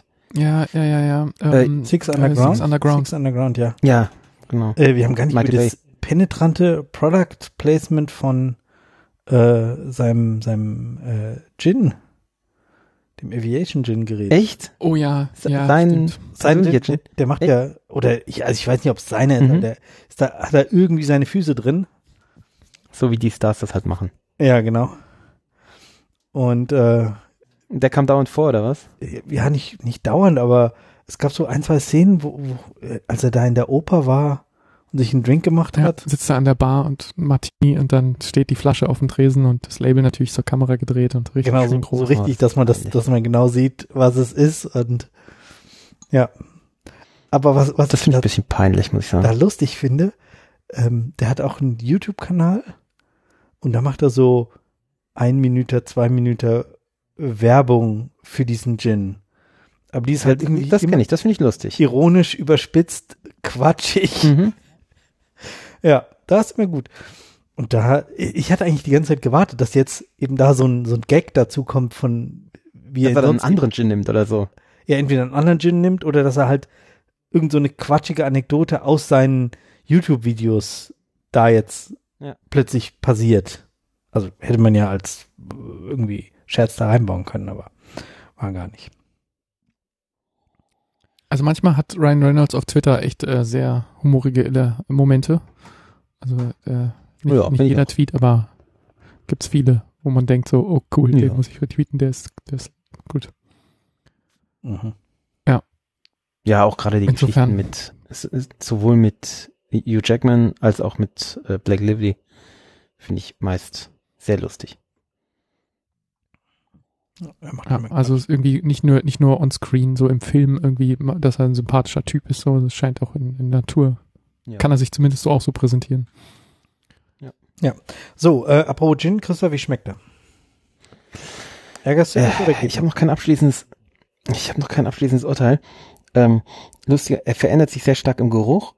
Six Underground? Six Underground, ja. Ja, genau. Wir haben gar nicht Michael über das penetrante Product Placement von seinem Gin, dem Aviation Gin geredet. Echt? Oh ja, Sein Gin, der macht ja, oder ich weiß nicht, ob es seine ist, aber hat er irgendwie seine Füße drin. So wie die Stars das halt machen. Ja, genau. Und der kam dauernd vor, oder was? ja, nicht dauernd, aber es gab so ein, zwei Szenen, wo als er da in der Oper war und sich einen Drink gemacht hat. Sitzt da an der Bar und Martini und dann steht die Flasche auf dem Tresen und das Label natürlich zur Kamera gedreht und richtig Genau, schön so groß. richtig, dass man genau sieht, was es ist und ja. Aber was Das finde ich ein bisschen peinlich, muss ich sagen. da lustig finde, der hat auch einen YouTube-Kanal und da macht er so 1 Minute, 2 Minuten Werbung für diesen Gin. Aber die ist halt irgendwie das kenne ich, das finde ich lustig. ironisch, überspitzt, quatschig. Mhm. Ja, das ist mir gut. Und ich hatte eigentlich die ganze Zeit gewartet, dass jetzt eben da so ein Gag dazu kommt von wie Dass er dann einen sonst anderen Gin nimmt oder so. er entweder einen anderen Gin nimmt oder dass er halt irgend so eine quatschige Anekdote aus seinen YouTube-Videos da jetzt plötzlich passiert. Also hätte man ja als irgendwie Scherz da reinbauen können, aber war gar nicht. Also manchmal hat Ryan Reynolds auf Twitter echt sehr humorige Momente. Also nicht jeder Tweet, aber gibt's viele, wo man denkt so, oh cool, den muss ich retweeten, der ist gut. Mhm. Ja. Ja, auch gerade die Insofern. Geschichten sowohl mit Hugh Jackman als auch mit Blake Lively finde ich meist sehr lustig. Er macht Ja, immer also Quatsch. ist irgendwie nicht nur on-screen, so im Film irgendwie, dass er ein sympathischer Typ ist, so, das scheint auch in Natur. Ja. Kann er sich zumindest so auch so präsentieren. So, apropos Gin, Christoph, wie schmeckt er? Ärgerst du dich oder Ich habe noch kein abschließendes Urteil. Lustiger, er verändert sich sehr stark im Geruch.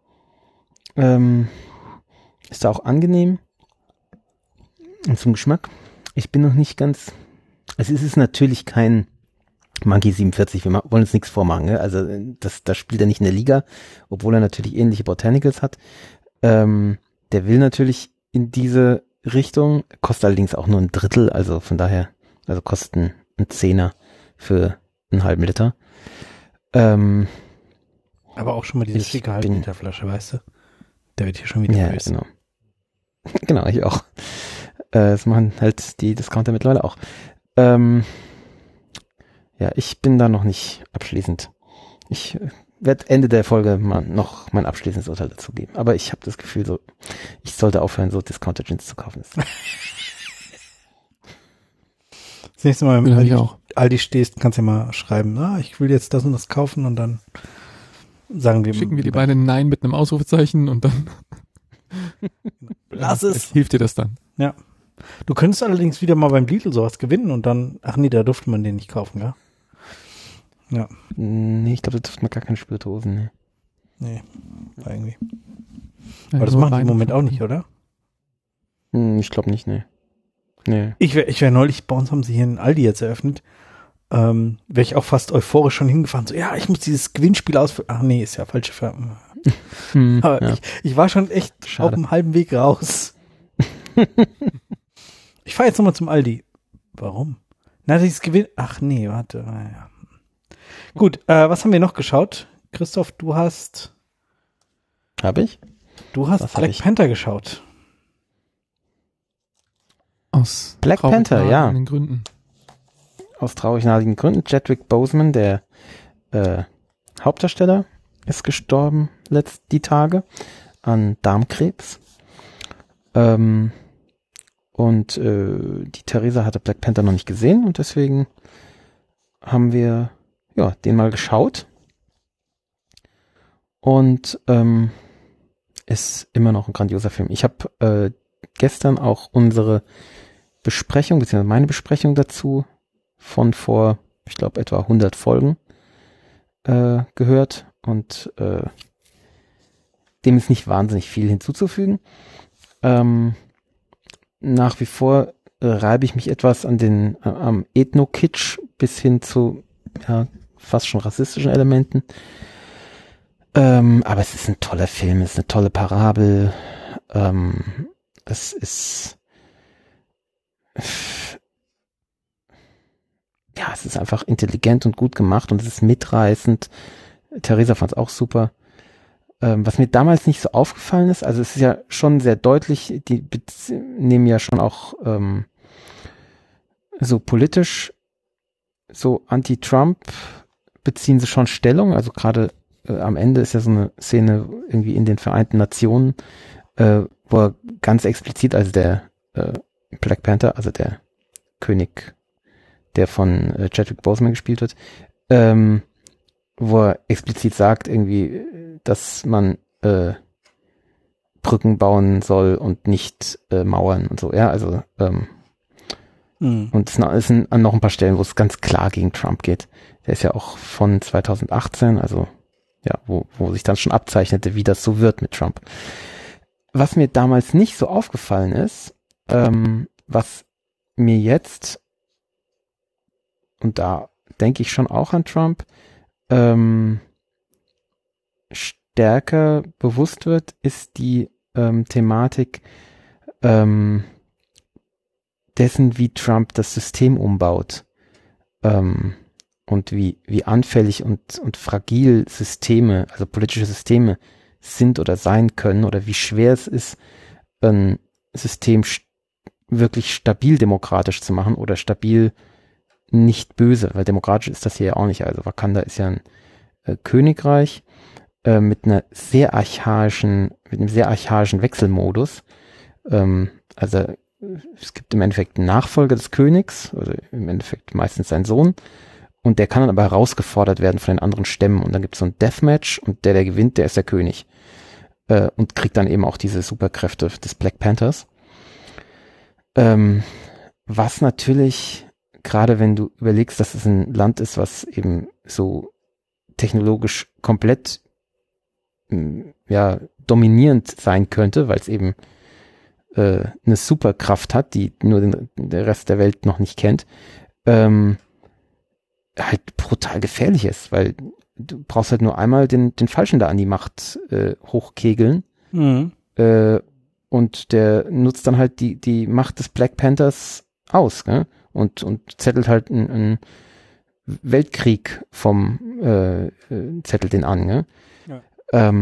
Ist da auch angenehm. Und zum Geschmack. Ich bin noch nicht ganz, es ist natürlich kein Monkey 47, wir wollen uns nichts vormachen, ne? Also das spielt er nicht in der Liga, obwohl er natürlich ähnliche Botanicals hat. Der will natürlich in diese Richtung, kostet allerdings auch nur ein Drittel, also von daher, also kostet ein Zehner für einen halben Liter. Aber auch schon mal diese Ich schicke bin- Halbliterflasche, weißt du? Der wird hier schon wieder Ja, böse. genau. Genau, ich auch. Das machen halt die Discounter mittlerweile auch. Ja, ich bin da noch nicht abschließend. Ich werde Ende der Folge mal noch mein abschließendes Urteil dazu geben. Aber ich habe das Gefühl, so, ich sollte aufhören, so Discounter-Gins zu kaufen. Das nächste Mal, Will wenn ich du auch. Aldi stehst, kannst du ja mal schreiben, ich will jetzt das und das kaufen und dann sagen wir. Schicken wir die beide ein Nein mit einem Ausrufezeichen und dann Lass es. hilft dir das dann. Ja. Du könntest allerdings wieder mal beim Lidl sowas gewinnen und dann, ach nee, da durfte man den nicht kaufen, gell? Ja, Nee, ich glaube, da trifft man gar keine Spirituosen. Ne. nee, irgendwie. Ja, Aber das nur machen die im Wein. Moment auch nicht, oder? Ich glaube nicht, ne. Nee. Ich wär neulich, bei uns haben sie hier einen Aldi jetzt eröffnet, wäre ich auch fast euphorisch schon hingefahren, so, ja, ich muss dieses Gewinnspiel ausfüllen. Ach nee, ist ja falsche Firma. Aber Ja. ich war schon echt Schade. auf dem halben Weg raus. Ich fahre jetzt nochmal zum Aldi. Warum? Na, dieses Gewinn. Ach nee, warte. Ja. Gut, was haben wir noch geschaut? Christoph, du hast Hab ich? Was hab Black Black Panther geschaut. Aus Black traurig Panther, ja. naheliegenden Gründen. Aus traurig naheliegenden Gründen. Chadwick Boseman, der Hauptdarsteller, ist gestorben die Tage an Darmkrebs. Und die Theresa hatte Black Panther noch nicht gesehen und deswegen haben wir den mal geschaut. Und ist immer noch ein grandioser Film. Ich habe gestern auch unsere Besprechung, beziehungsweise meine Besprechung dazu von vor, ich glaube, etwa 100 Folgen gehört und dem ist nicht wahnsinnig viel hinzuzufügen. Nach wie vor reibe ich mich etwas am Ethno-Kitsch bis hin zu fast schon rassistischen Elementen. Aber es ist ein toller Film, es ist eine tolle Parabel. Es ist es ist einfach intelligent und gut gemacht und es ist mitreißend. Theresa fand es auch super. Was mir damals nicht so aufgefallen ist, also es ist ja schon sehr deutlich, die nehmen ja schon auch so politisch, so anti-Trump beziehen sie schon Stellung, also gerade am Ende ist ja so eine Szene irgendwie in den Vereinten Nationen, wo er ganz explizit, also der Black Panther, also der König, der von Chadwick Boseman gespielt wird, wo er explizit sagt irgendwie, dass man Brücken bauen soll und nicht Mauern und so, ja, also und es sind noch ein paar Stellen, wo es ganz klar gegen Trump geht. Der ist ja auch von 2018, also ja, wo sich dann schon abzeichnete, wie das so wird mit Trump. Was mir damals nicht so aufgefallen ist, was mir jetzt, und da denke ich schon auch an Trump, stärker bewusst wird, ist die Thematik dessen, wie Trump das System umbaut und wie anfällig und fragil Systeme, also politische Systeme sind oder sein können oder wie schwer es ist, ein System wirklich stabil demokratisch zu machen oder stabil nicht böse, weil demokratisch ist das hier ja auch nicht. Also Wakanda ist ja Königreich mit einem sehr archaischen Wechselmodus. Also es gibt im Endeffekt einen Nachfolger des Königs, oder im Endeffekt meistens sein Sohn, und der kann dann aber herausgefordert werden von den anderen Stämmen, und dann gibt es so ein Deathmatch, und der gewinnt, der ist der König. Und kriegt dann eben auch diese Superkräfte des Black Panthers. Was natürlich, gerade wenn du überlegst, dass es ein Land ist, was eben so technologisch komplett dominierend sein könnte, weil es eben eine Superkraft hat, die nur der Rest der Welt noch nicht kennt, halt brutal gefährlich ist, weil du brauchst halt nur einmal den Falschen da an die Macht hochkegeln, und der nutzt dann halt die Macht des Black Panthers aus, gell? Und zettelt halt einen Weltkrieg zettelt den an, gell? Ja.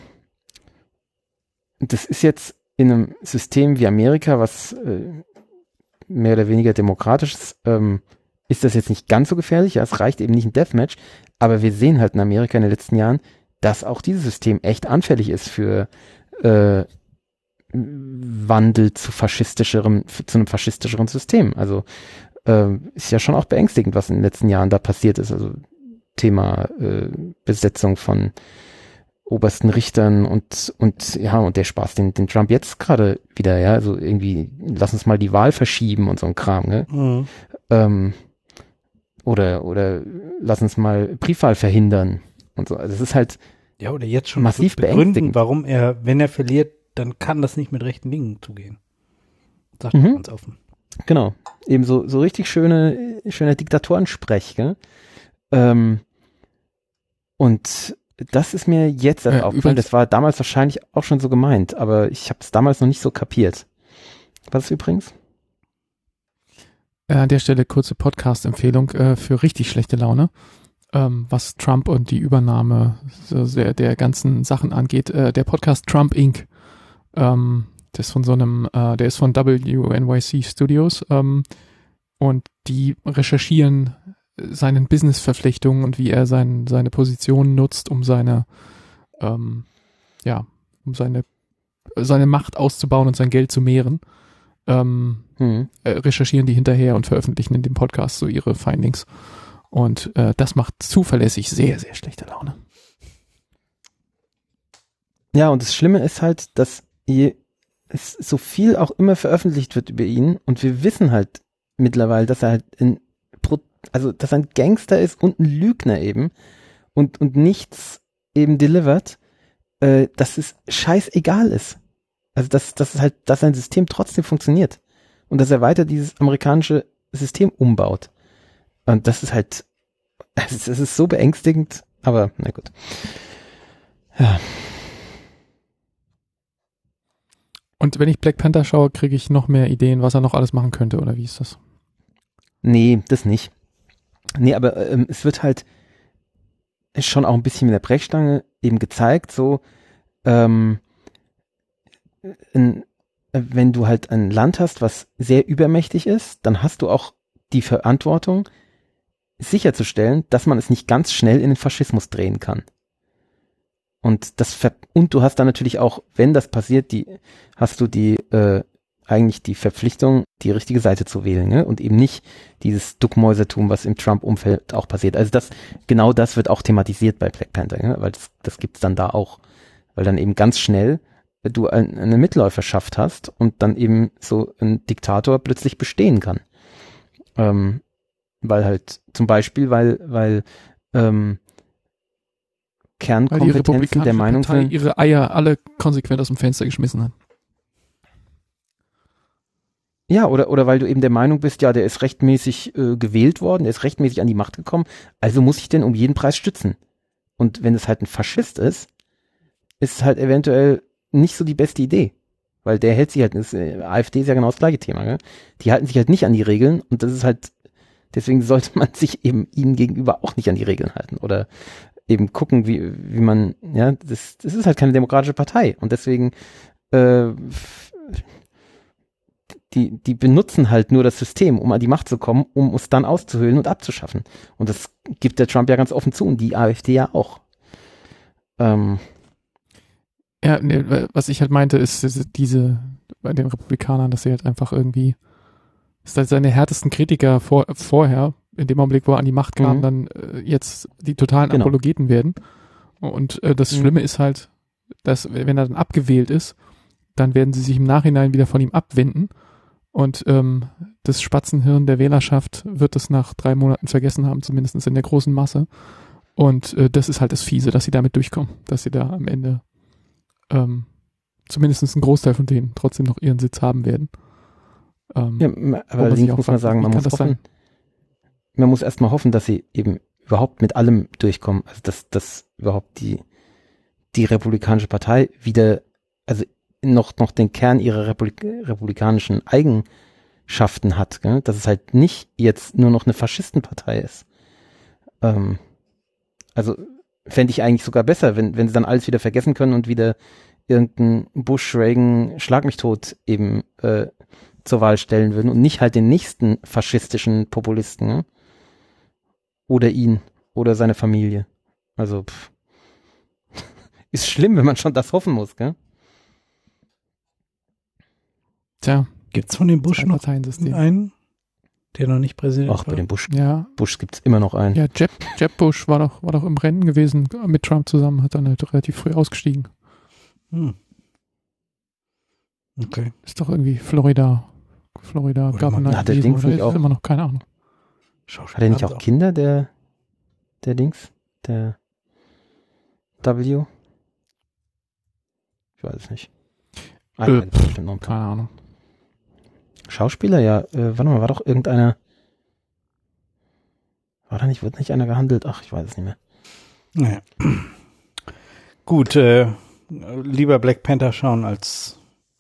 Das ist jetzt in einem System wie Amerika, was mehr oder weniger demokratisch ist, ist das jetzt nicht ganz so gefährlich. Ja, es reicht eben nicht ein Deathmatch, aber wir sehen halt in Amerika in den letzten Jahren, dass auch dieses System echt anfällig ist für Wandel zu einem faschistischeren System. Also ist ja schon auch beängstigend, was in den letzten Jahren da passiert ist. Also Thema Besetzung von obersten Richtern und der Spaß, den Trump jetzt gerade wieder, ja, also irgendwie, lass uns mal die Wahl verschieben und so ein Kram, ne? Oder lass uns mal Briefwahl verhindern und so. Also es ist halt oder jetzt schon massiv begründen, warum wenn er verliert, dann kann das nicht mit rechten Dingen zugehen. Sagt er ganz offen. Genau. Eben so richtig schöner Diktatorensprech, gell? Und das ist mir jetzt erst aufgefallen. Das war damals wahrscheinlich auch schon so gemeint, aber ich habe es damals noch nicht so kapiert. Was übrigens? An der Stelle kurze Podcast-Empfehlung für richtig schlechte Laune, was Trump und die Übernahme der ganzen Sachen angeht. Der Podcast Trump Inc. Der ist von der ist von WNYC Studios und die recherchieren seinen Business-Verpflichtungen und wie er seine Position nutzt, um seine Macht auszubauen und sein Geld zu mehren. Recherchieren die hinterher und veröffentlichen in dem Podcast so ihre Findings. Und das macht zuverlässig sehr, sehr schlechte Laune. Ja, und das Schlimme ist halt, dass es so viel auch immer veröffentlicht wird über ihn, und wir wissen halt mittlerweile, dass er halt dass er ein Gangster ist und ein Lügner eben und nichts eben delivert, dass es scheißegal ist. Also dass sein System trotzdem funktioniert und dass er weiter dieses amerikanische System umbaut. Und das ist halt, es ist so beängstigend, aber na gut. Ja. Und wenn ich Black Panther schaue, kriege ich noch mehr Ideen, was er noch alles machen könnte, oder wie ist das? Nee, das nicht. Nee, aber es wird halt schon auch ein bisschen mit der Brechstange eben gezeigt, so wenn du halt ein Land hast, was sehr übermächtig ist, dann hast du auch die Verantwortung, sicherzustellen, dass man es nicht ganz schnell in den Faschismus drehen kann. Und du hast dann natürlich auch, wenn das passiert, hast du eigentlich die Verpflichtung, die richtige Seite zu wählen, ne? Und eben nicht dieses Duckmäusertum, was im Trump-Umfeld auch passiert. Also genau das wird auch thematisiert bei Black Panther, ne? Weil das gibt's dann da auch. Weil dann eben ganz schnell du eine Mitläuferschaft hast und dann eben so ein Diktator plötzlich bestehen kann. Weil halt zum Beispiel, weil Kernkompetenzen der Meinung Partei sind, ihre Eier alle konsequent aus dem Fenster geschmissen hat. ja, oder weil du eben der Meinung bist, ja, der ist rechtmäßig gewählt worden, der ist rechtmäßig an die Macht gekommen, also muss ich den um jeden Preis stützen. Und wenn es halt ein Faschist ist es halt eventuell nicht so die beste Idee. Weil der hält sich halt, AfD ist ja genau das gleiche Thema, gell? Die halten sich halt nicht an die Regeln und das ist halt, deswegen sollte man sich eben ihnen gegenüber auch nicht an die Regeln halten oder eben gucken, wie man, ja, das ist halt keine demokratische Partei und deswegen, die benutzen halt nur das System, um an die Macht zu kommen, um es dann auszuhöhlen und abzuschaffen. Und das gibt der Trump ja ganz offen zu und die AfD ja auch. Ja, nee, was ich halt meinte, ist diese, bei den Republikanern, dass sie halt einfach irgendwie, ist halt seine härtesten Kritiker vorher, in dem Augenblick, wo er an die Macht kam, dann jetzt die totalen Apologeten werden. Und das Schlimme ist halt, dass, wenn er dann abgewählt ist, dann werden sie sich im Nachhinein wieder von ihm abwenden. Und das Spatzenhirn der Wählerschaft wird es nach 3 Monaten vergessen haben, zumindest in der großen Masse. Und das ist halt das Fiese, dass sie damit durchkommen, dass sie da am Ende zumindest ein Großteil von denen trotzdem noch ihren Sitz haben werden. Ja, aber allerdings muss man sagen, man muss erstmal hoffen, dass sie eben überhaupt mit allem durchkommen. Also dass überhaupt die Republikanische Partei wieder, also noch den Kern ihrer republikanischen Eigenschaften hat, gell? Dass es halt nicht jetzt nur noch eine Faschistenpartei ist. Also fände ich eigentlich sogar besser, wenn sie dann alles wieder vergessen können und wieder irgendeinen Bush-Reagan-Schlag-mich-tot eben zur Wahl stellen würden und nicht halt den nächsten faschistischen Populisten, ne? Oder ihn oder seine Familie. Also ist schlimm, wenn man schon das hoffen muss, gell? Tja. Gibt's von dem Bush noch einen, der noch nicht Präsident war? Ach, bei dem Bush gibt's immer noch einen. Ja, Jeb Bush war doch im Rennen gewesen mit Trump zusammen, hat dann halt relativ früh ausgestiegen. Okay. Ist doch irgendwie Florida Governor. Hat der Dings nicht auch? Immer noch keine Ahnung. Hat er nicht auch Kinder, der Dings? Der W? Ich weiß es nicht. Keine Ahnung. Schauspieler, ja. Warte mal, war doch irgendeiner. Wird nicht einer gehandelt? Ach, ich weiß es nicht mehr. Naja. Gut, lieber Black Panther schauen, als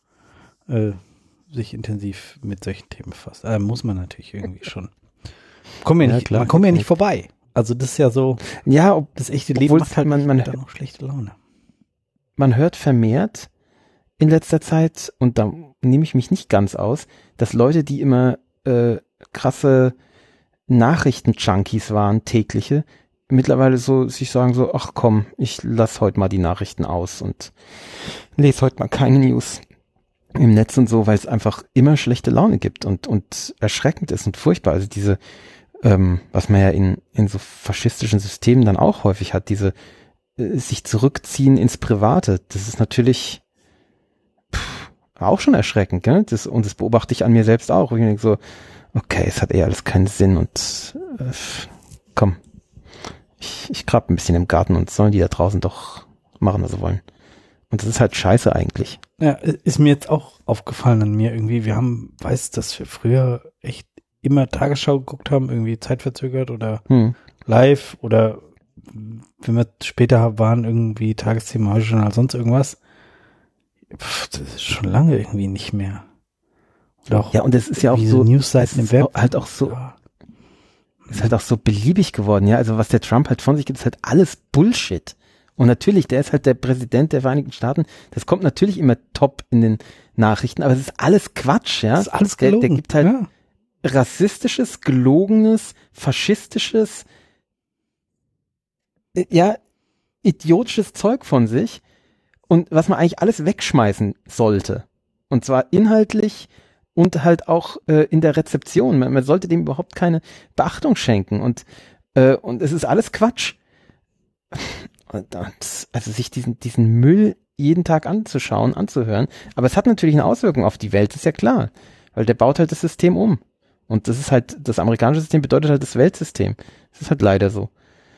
sich intensiv mit solchen Themen befasst. Muss man natürlich irgendwie schon. Man kommt ja nicht vorbei. Also das ist ja so. Ja, das echte Leben macht halt man dann auch schlechte Laune. Man hört vermehrt in letzter Zeit, und da nehme ich mich nicht ganz aus, dass Leute, die immer krasse Nachrichten-Junkies waren, tägliche, mittlerweile so sich sagen so, ach komm, ich lass heute mal die Nachrichten aus und lese heute mal keine News im Netz und so, weil es einfach immer schlechte Laune gibt und erschreckend ist und furchtbar. Also diese, was man ja in so faschistischen Systemen dann auch häufig hat, diese sich zurückziehen ins Private, das ist natürlich auch schon erschreckend, gell? Und das beobachte ich an mir selbst auch. Wo ich denke so, okay, es hat alles keinen Sinn und komm, ich grab ein bisschen im Garten und sollen die da draußen doch machen, was sie wollen. Und das ist halt scheiße eigentlich. Ja, ist mir jetzt auch aufgefallen an mir irgendwie. Wir dass wir früher echt immer Tagesschau geguckt haben, irgendwie zeitverzögert oder live oder wenn wir später waren, irgendwie Tagesthema, Journal, sonst irgendwas. Das ist schon lange irgendwie nicht mehr. Oder auch und es ist ja auch so, Newsseiten im Web. Halt auch so, ist halt auch so beliebig geworden, ja. Also was der Trump halt von sich gibt, ist halt alles Bullshit. Und natürlich, der ist halt der Präsident der Vereinigten Staaten. Das kommt natürlich immer top in den Nachrichten, aber es ist alles Quatsch, ja. Das ist alles gelogen. Der gibt halt rassistisches, gelogenes, faschistisches, idiotisches Zeug von sich. Und was man eigentlich alles wegschmeißen sollte. Und zwar inhaltlich und halt auch in der Rezeption. Man sollte dem überhaupt keine Beachtung schenken. Und es ist alles Quatsch. Also sich diesen Müll jeden Tag anzuhören. Aber es hat natürlich eine Auswirkung auf die Welt, ist ja klar. Weil der baut halt das System um. Und das ist halt, das amerikanische System bedeutet halt das Weltsystem. Das ist halt leider so.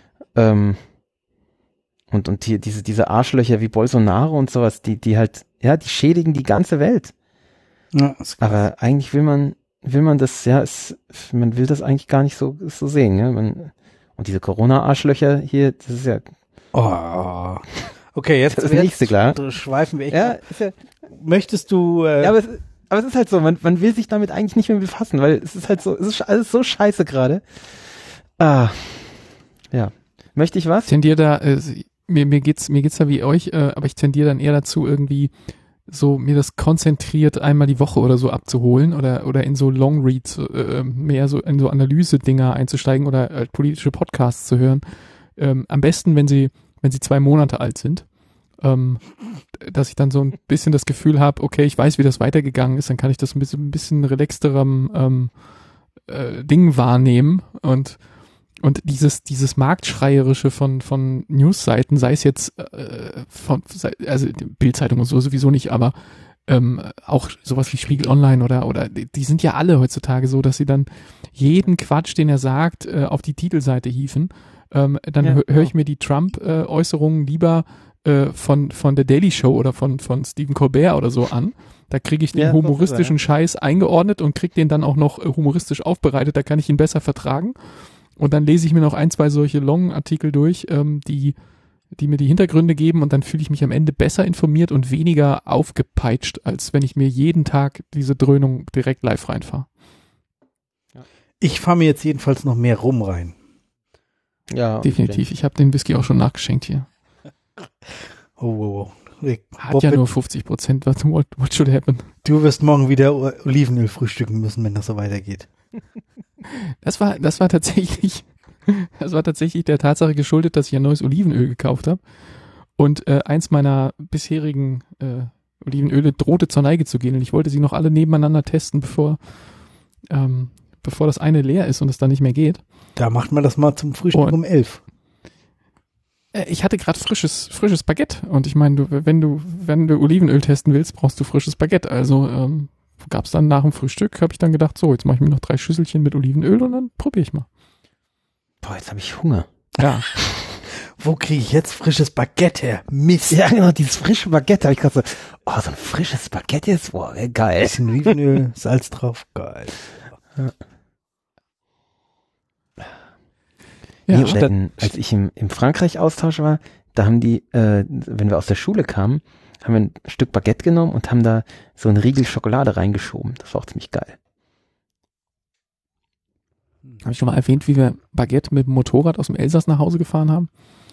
Und hier diese Arschlöcher wie Bolsonaro und sowas, die halt, die schädigen die ganze Welt. Ja, aber eigentlich will man das, man will das eigentlich gar nicht so sehen, ja. Und diese Corona-Arschlöcher hier, das ist ja. Oh. Okay, jetzt das nächste, klar. Schweifen wir echt. Ja, ist ja. Möchtest du. Ja, aber es ist halt so, man will sich damit eigentlich nicht mehr befassen, weil es ist halt so, es ist alles so scheiße gerade. Ja. Möchte ich was? Tendiere da, mir geht's da wie euch, aber ich tendiere dann eher dazu, irgendwie so mir das konzentriert einmal die Woche oder so abzuholen oder in so Long Reads mehr so in so Analyse-Dinger einzusteigen oder politische Podcasts zu hören. Am besten, wenn sie 2 Monate alt sind. Dass ich dann so ein bisschen das Gefühl habe, okay, ich weiß, wie das weitergegangen ist, dann kann ich das ein bisschen relaxterem Ding wahrnehmen und dieses Marktschreierische von Newsseiten, sei es jetzt also Bild-Zeitung und so sowieso nicht, aber auch sowas wie Spiegel Online oder die sind ja alle heutzutage so, dass sie dann jeden Quatsch, den er sagt, auf die Titelseite hieven. Dann höre ich mir die Trump-Äußerungen lieber von der Daily Show oder von Stephen Colbert oder so an. Da kriege ich den humoristischen Scheiß eingeordnet und kriege den dann auch noch humoristisch aufbereitet. Da kann ich ihn besser vertragen. Und dann lese ich mir noch 1, 2 solche Long-Artikel durch, die mir die Hintergründe geben und dann fühle ich mich am Ende besser informiert und weniger aufgepeitscht, als wenn ich mir jeden Tag diese Dröhnung direkt live reinfahre. Ich fahre mir jetzt jedenfalls noch mehr rum rein. Ja, definitiv. Ich habe den Whisky auch schon nachgeschenkt hier. Oh. Hat ja nur 50%. What should happen? Du wirst morgen wieder Olivenöl frühstücken müssen, wenn das so weitergeht. Das war tatsächlich der Tatsache geschuldet, dass ich ein neues Olivenöl gekauft habe. Und eins meiner bisherigen Olivenöle drohte zur Neige zu gehen. Und ich wollte sie noch alle nebeneinander testen, bevor das eine leer ist und es dann nicht mehr geht. Da macht man das mal zum Frühstück um 11. Ich hatte gerade frisches Baguette und ich meine, wenn du Olivenöl testen willst, brauchst du frisches Baguette. Also gab's dann nach dem Frühstück, habe ich dann gedacht, so, jetzt mache ich mir noch 3 Schüsselchen mit Olivenöl und dann probiere ich mal. Boah, jetzt habe ich Hunger. Ja. Wo kriege ich jetzt frisches Baguette her? Mist. Ja, genau, dieses frische Baguette habe ich gerade so, so ein frisches Baguette jetzt, boah, geil. Bisschen Olivenöl, Salz drauf, geil. Ja. Ja, als ich im Frankreich-Austausch war, da haben die, wenn wir aus der Schule kamen, haben wir ein Stück Baguette genommen und haben da so einen Riegel Schokolade reingeschoben. Das war auch ziemlich geil. Habe ich schon mal erwähnt, wie wir Baguette mit dem Motorrad aus dem Elsass nach Hause gefahren haben?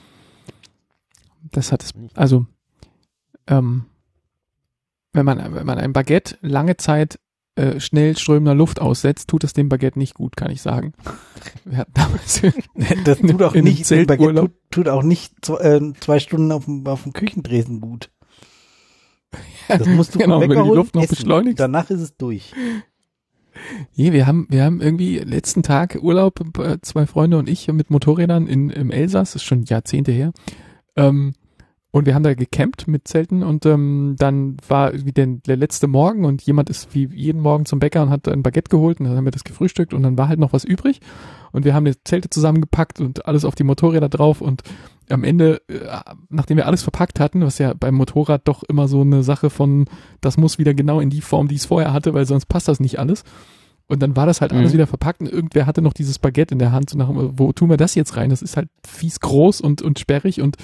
Das hat es, also wenn man ein Baguette lange Zeit schnell strömender Luft aussetzt, tut es dem Baguette nicht gut, kann ich sagen. Wir hatten damals das tut auch nicht, Baguette tut auch nicht 2 Stunden auf dem Küchendresen gut. Das musst du genau, wenn du die Luft noch essen. beschleunigst. Danach ist es durch. Nee, wir haben irgendwie letzten Tag Urlaub, 2 Freunde und ich mit Motorrädern im Elsass, das ist schon Jahrzehnte her. Und wir haben da gecampt mit Zelten und dann war irgendwie der letzte Morgen und jemand ist wie jeden Morgen zum Bäcker und hat ein Baguette geholt und dann haben wir das gefrühstückt und dann war halt noch was übrig und wir haben die Zelte zusammengepackt und alles auf die Motorräder drauf und am Ende, nachdem wir alles verpackt hatten, was ja beim Motorrad doch immer so eine Sache von, das muss wieder genau in die Form, die es vorher hatte, weil sonst passt das nicht alles. Und dann war das halt alles wieder verpackt und irgendwer hatte noch dieses Baguette in der Hand, so nach, wo tun wir das jetzt rein? Das ist halt fies groß und sperrig und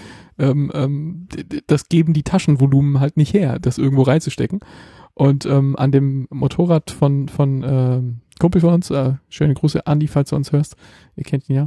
das geben die Taschenvolumen halt nicht her, das irgendwo reinzustecken. Und an dem Motorrad von Kumpel von uns, schöne Grüße, Andi, falls du uns hörst, ihr kennt ihn ja,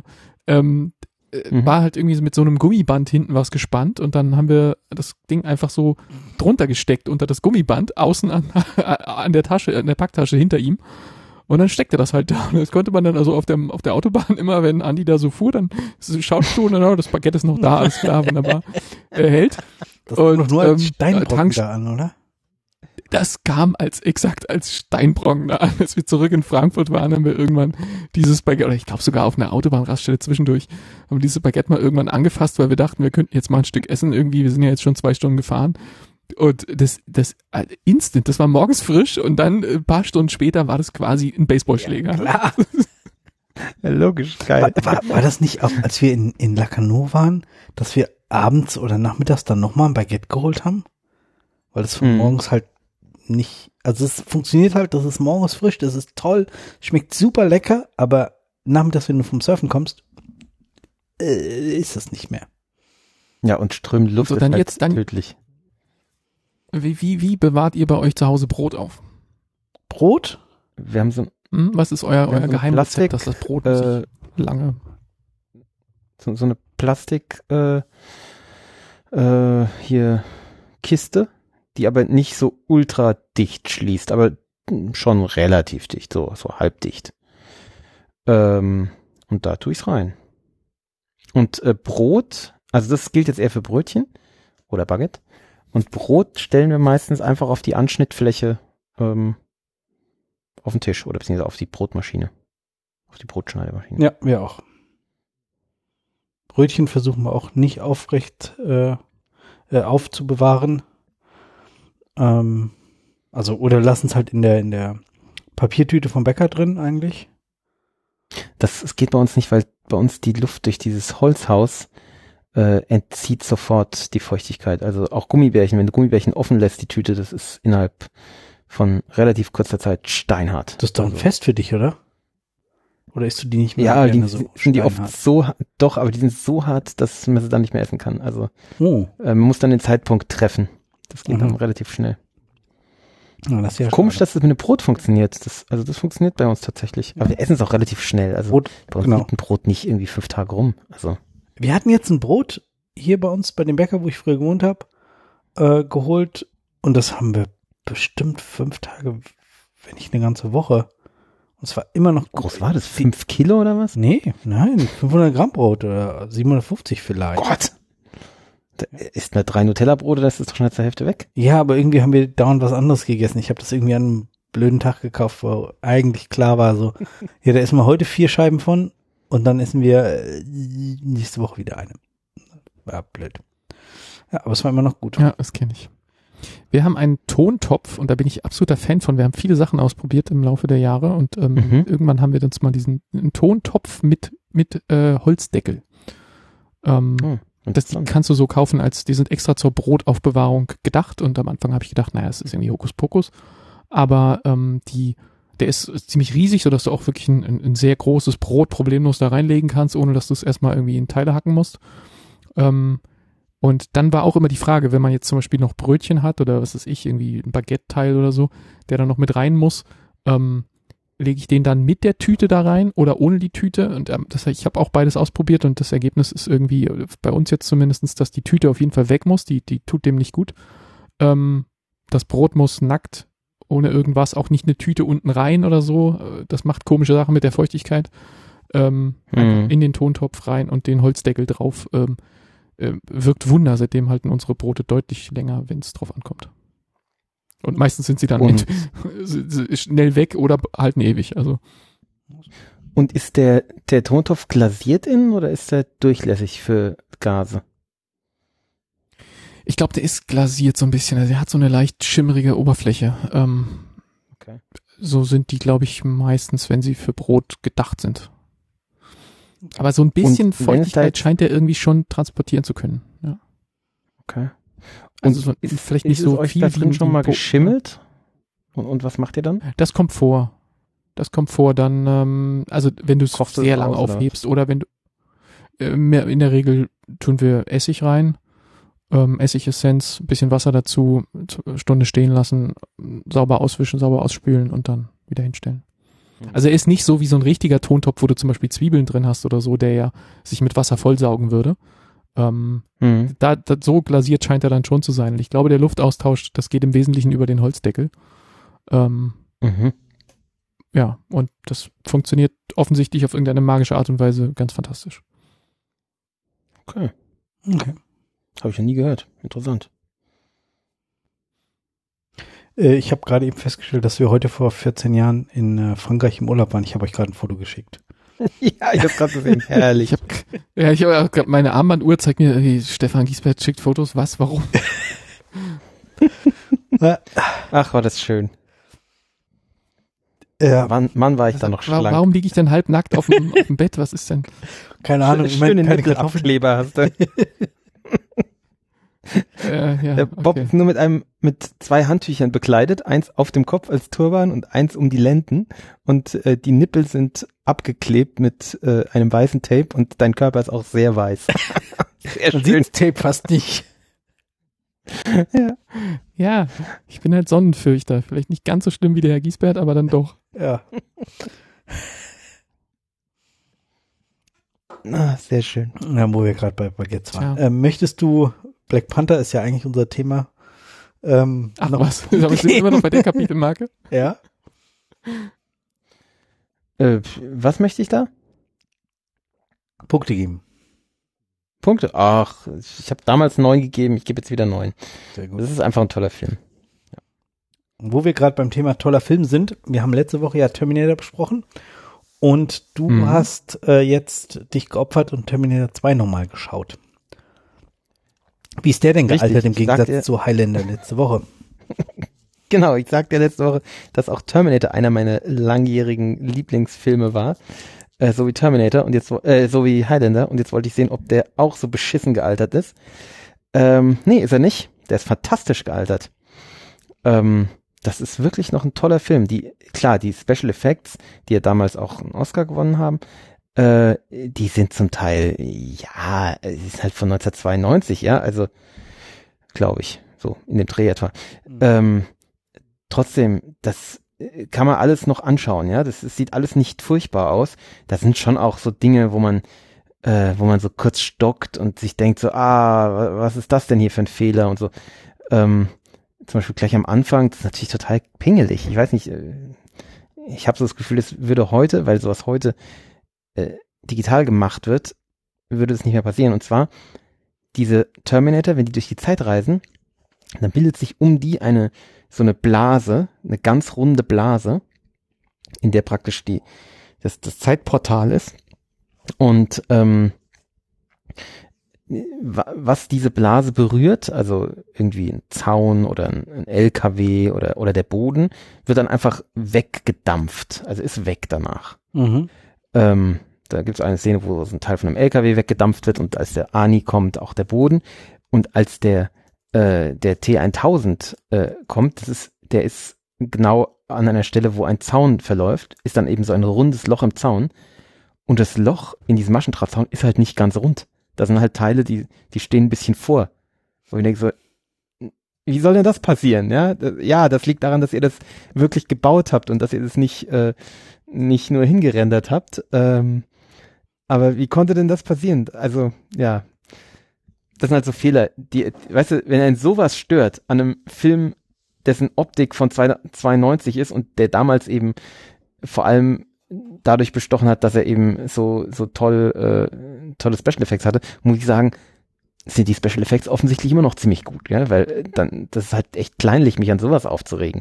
war halt irgendwie mit so einem Gummiband hinten was gespannt und dann haben wir das Ding einfach so drunter gesteckt unter das Gummiband, außen an der Tasche, an der Packtasche hinter ihm. Und dann steckte das halt da. Und das konnte man dann also auf der Autobahn immer, wenn Andi da so fuhr, dann schaust du und dann, das Baguette ist noch da, alles klar, wunderbar, hält. Das kommt doch nur als Steinbrocken da an, oder? Das kam exakt als Steinbrocken da an. Als wir zurück in Frankfurt waren, haben wir irgendwann dieses Baguette, oder ich glaube sogar auf einer Autobahnraststelle zwischendurch, haben wir dieses Baguette mal irgendwann angefasst, weil wir dachten, wir könnten jetzt mal ein Stück essen irgendwie. Wir sind ja jetzt schon 2 Stunden gefahren. Und das instant, das war morgens frisch und dann ein paar Stunden später war das quasi ein Baseballschläger. Ja, klar. Ja, logisch, geil. War das nicht auch, als wir in Lacanau waren, dass wir abends oder nachmittags dann nochmal ein Baguette geholt haben? Weil das von morgens halt nicht, also es funktioniert halt, das ist morgens frisch, das ist toll, schmeckt super lecker, aber nachmittags, wenn du vom Surfen kommst, ist das nicht mehr. Ja, und strömende Luft so, ist dann halt jetzt, dann, tödlich. Wie bewahrt ihr bei euch zu Hause Brot auf? Brot? Wir haben so Was ist euer so Geheimrezept, dass das Brot sich lange... so eine Plastik hier Kiste, die aber nicht so ultra dicht schließt, aber schon relativ dicht, so halbdicht. Und da tue ich's rein. Und Brot, also das gilt jetzt eher für Brötchen oder Baguette. Und Brot stellen wir meistens einfach auf die Anschnittfläche auf den Tisch oder beziehungsweise auf die Brotmaschine. Auf die Brotschneidemaschine. Ja, wir auch. Brötchen versuchen wir auch nicht aufrecht aufzubewahren. Also, oder lassen es halt in der Papiertüte vom Bäcker drin eigentlich. Es geht bei uns nicht, weil bei uns die Luft durch dieses Holzhaus entzieht sofort die Feuchtigkeit. Also auch Gummibärchen, wenn du Gummibärchen offen lässt, die Tüte, das ist innerhalb von relativ kurzer Zeit steinhart. Das ist doch ein Fest für dich, oder? Oder isst du die nicht mehr? Ja, die so sind die oft so, doch, aber die sind so hart, dass man sie dann nicht mehr essen kann. Also man muss dann den Zeitpunkt treffen. Das geht dann relativ schnell. Ja, das ist ja komisch, schade. dass das mit dem Brot funktioniert. Das funktioniert bei uns tatsächlich. Aber wir essen es auch relativ schnell. Also bei uns liegt ein Brot nicht irgendwie 5 Tage rum. Also wir hatten jetzt ein Brot hier bei uns, bei dem Bäcker, wo ich früher gewohnt habe, geholt. Und das haben wir bestimmt 5 Tage, wenn nicht eine ganze Woche. Und es war immer noch gut. Groß war das? 5 Kilo oder was? Nee, nein, 500 Gramm Brot oder 750 vielleicht. Gott! Da isst man 3 Nutella-Brote, das ist doch schon zur Hälfte weg. Ja, aber irgendwie haben wir dauernd was anderes gegessen. Ich habe das irgendwie an einem blöden Tag gekauft, wo eigentlich klar war so, ja, da essen wir heute 4 Scheiben von und dann essen wir nächste Woche wieder eine. War blöd. Ja, aber es war immer noch gut. Ja, das kenne ich. Wir haben einen Tontopf und da bin ich absoluter Fan von. Wir haben viele Sachen ausprobiert im Laufe der Jahre und irgendwann haben wir uns mal einen Tontopf mit Holzdeckel. Die kannst du so kaufen, die sind extra zur Brotaufbewahrung gedacht und am Anfang habe ich gedacht, naja, das ist irgendwie Hokuspokus. Aber der ist ziemlich riesig, sodass du auch wirklich ein sehr großes Brot problemlos da reinlegen kannst, ohne dass du es erstmal irgendwie in Teile hacken musst. Und dann war auch immer die Frage, wenn man jetzt zum Beispiel noch Brötchen hat oder was weiß ich, irgendwie ein Baguette-Teil oder so, der dann noch mit rein muss, lege ich den dann mit der Tüte da rein oder ohne die Tüte? Und ich habe auch beides ausprobiert und das Ergebnis ist irgendwie, bei uns jetzt zumindestens, dass die Tüte auf jeden Fall weg muss, die tut dem nicht gut. Das Brot muss nackt, ohne irgendwas, auch nicht eine Tüte unten rein oder so. Das macht komische Sachen mit der Feuchtigkeit. In den Tontopf rein und den Holzdeckel drauf. Wirkt Wunder, seitdem halten unsere Brote deutlich länger, wenn es drauf ankommt. Und meistens sind sie dann schnell weg oder halten ewig. Also. Und ist der Tontopf glasiert innen oder ist der durchlässig für Gase? Ich glaube, der ist glasiert so ein bisschen. Also er hat so eine leicht schimmerige Oberfläche. Okay. So sind die, glaube ich, meistens, wenn sie für Brot gedacht sind. Aber so ein bisschen Feuchtigkeit scheint er irgendwie schon transportieren zu können. Ja. Okay. Also so, vielleicht nicht so euch viel da drin wie schon mal geschimmelt? Und was macht ihr dann? Das kommt vor. Dann, also wenn du es sehr lang aufhebst oder wenn du in der Regel tun wir Essig rein, Essigessenz, ein bisschen Wasser dazu, eine Stunde stehen lassen, sauber auswischen, sauber ausspülen und dann wieder hinstellen. Also er ist nicht so wie so ein richtiger Tontopf, wo du zum Beispiel Zwiebeln drin hast oder so, der ja sich mit Wasser vollsaugen würde. So glasiert scheint er dann schon zu sein. Und ich glaube, der Luftaustausch, das geht im Wesentlichen über den Holzdeckel. Ja, und das funktioniert offensichtlich auf irgendeine magische Art und Weise ganz fantastisch. Okay. Habe ich ja nie gehört. Interessant. Ich habe gerade eben festgestellt, dass wir heute vor 14 Jahren in Frankreich im Urlaub waren. Ich habe euch gerade ein Foto geschickt. Ja, ich habe gerade gesehen. Herrlich. Ich habe gerade meine Armbanduhr zeigt mir, Stefan Giesbert schickt Fotos. Was? Warum? Ach, war das schön. Ja. Wann war ich da noch schlank? Warum liege ich denn halbnackt auf dem Bett? Was ist denn? Keine Ahnung. Schöne Nippelaufkleber hast du. Ja, Bob ist nur mit 2 Handtüchern bekleidet, eins auf dem Kopf als Turban und eins um die Lenden und die Nippel sind abgeklebt mit einem weißen Tape und dein Körper ist auch sehr weiß. Sehr schön. Man sieht das Tape fast nicht. Ja, ich bin halt Sonnenfürchter. Vielleicht nicht ganz so schlimm wie der Herr Giesbert, aber dann doch. Ja. Sehr schön. Ja, wo wir gerade bei Baguettes waren. Möchtest du, Black Panther ist ja eigentlich unser Thema, Ach was, aber wir sind immer noch bei der Kapitelmarke. Ja. Was möchte ich da? Punkte geben. Punkte? Ach, ich habe damals 9 gegeben, ich gebe jetzt wieder 9. Sehr gut. Das ist einfach ein toller Film. Und wo wir gerade beim Thema toller Film sind, wir haben letzte Woche ja Terminator besprochen und du hast jetzt dich geopfert und Terminator 2 nochmal geschaut. Wie ist der denn gealtert im Gegensatz zu Highlander letzte Woche? Genau, ich sagte ja letzte Woche, dass auch Terminator einer meiner langjährigen Lieblingsfilme war. So wie Terminator und jetzt so wie Highlander, und jetzt wollte ich sehen, ob der auch so beschissen gealtert ist. Nee, ist er nicht. Der ist fantastisch gealtert. Das ist wirklich noch ein toller Film. Die Special Effects, die ja damals auch einen Oscar gewonnen haben, die sind zum Teil, ja, es ist halt von 1992, ja, also glaube ich, so in dem Dreh etwa. Trotzdem, das kann man alles noch anschauen, ja, das sieht alles nicht furchtbar aus. Da sind schon auch so Dinge, wo man so kurz stockt und sich denkt so, was ist das denn hier für ein Fehler und so. Zum Beispiel gleich am Anfang, das ist natürlich total pingelig. Ich weiß nicht, ich habe so das Gefühl, es würde heute, weil sowas heute digital gemacht wird, würde es nicht mehr passieren. Und zwar, diese Terminator, wenn die durch die Zeit reisen, dann bildet sich um die so eine Blase, eine ganz runde Blase, in der praktisch das Zeitportal ist. Und was diese Blase berührt, also irgendwie ein Zaun oder ein LKW oder der Boden, wird dann einfach weggedampft, also ist weg danach. Da gibt es eine Szene, wo so ein Teil von einem LKW weggedampft wird und als der Arnie kommt, auch der Boden. Und als der T-1000 kommt, der ist genau an einer Stelle, wo ein Zaun verläuft, ist dann eben so ein rundes Loch im Zaun. Und das Loch in diesem Maschendrahtzaun ist halt nicht ganz rund. Da sind halt Teile, die stehen ein bisschen vor. Wo ich denke so, wie soll denn das passieren? Ja, das liegt daran, dass ihr das wirklich gebaut habt und dass ihr das nicht nur hingerendert habt. Aber wie konnte denn das passieren? Also, ja, das sind halt so Fehler, weißt du, wenn einen sowas stört an einem Film, dessen Optik von 92 ist und der damals eben vor allem dadurch bestochen hat, dass er eben so tolle Special Effects hatte, muss ich sagen, sind die Special Effects offensichtlich immer noch ziemlich gut, ja, weil dann, das ist halt echt kleinlich, mich an sowas aufzuregen.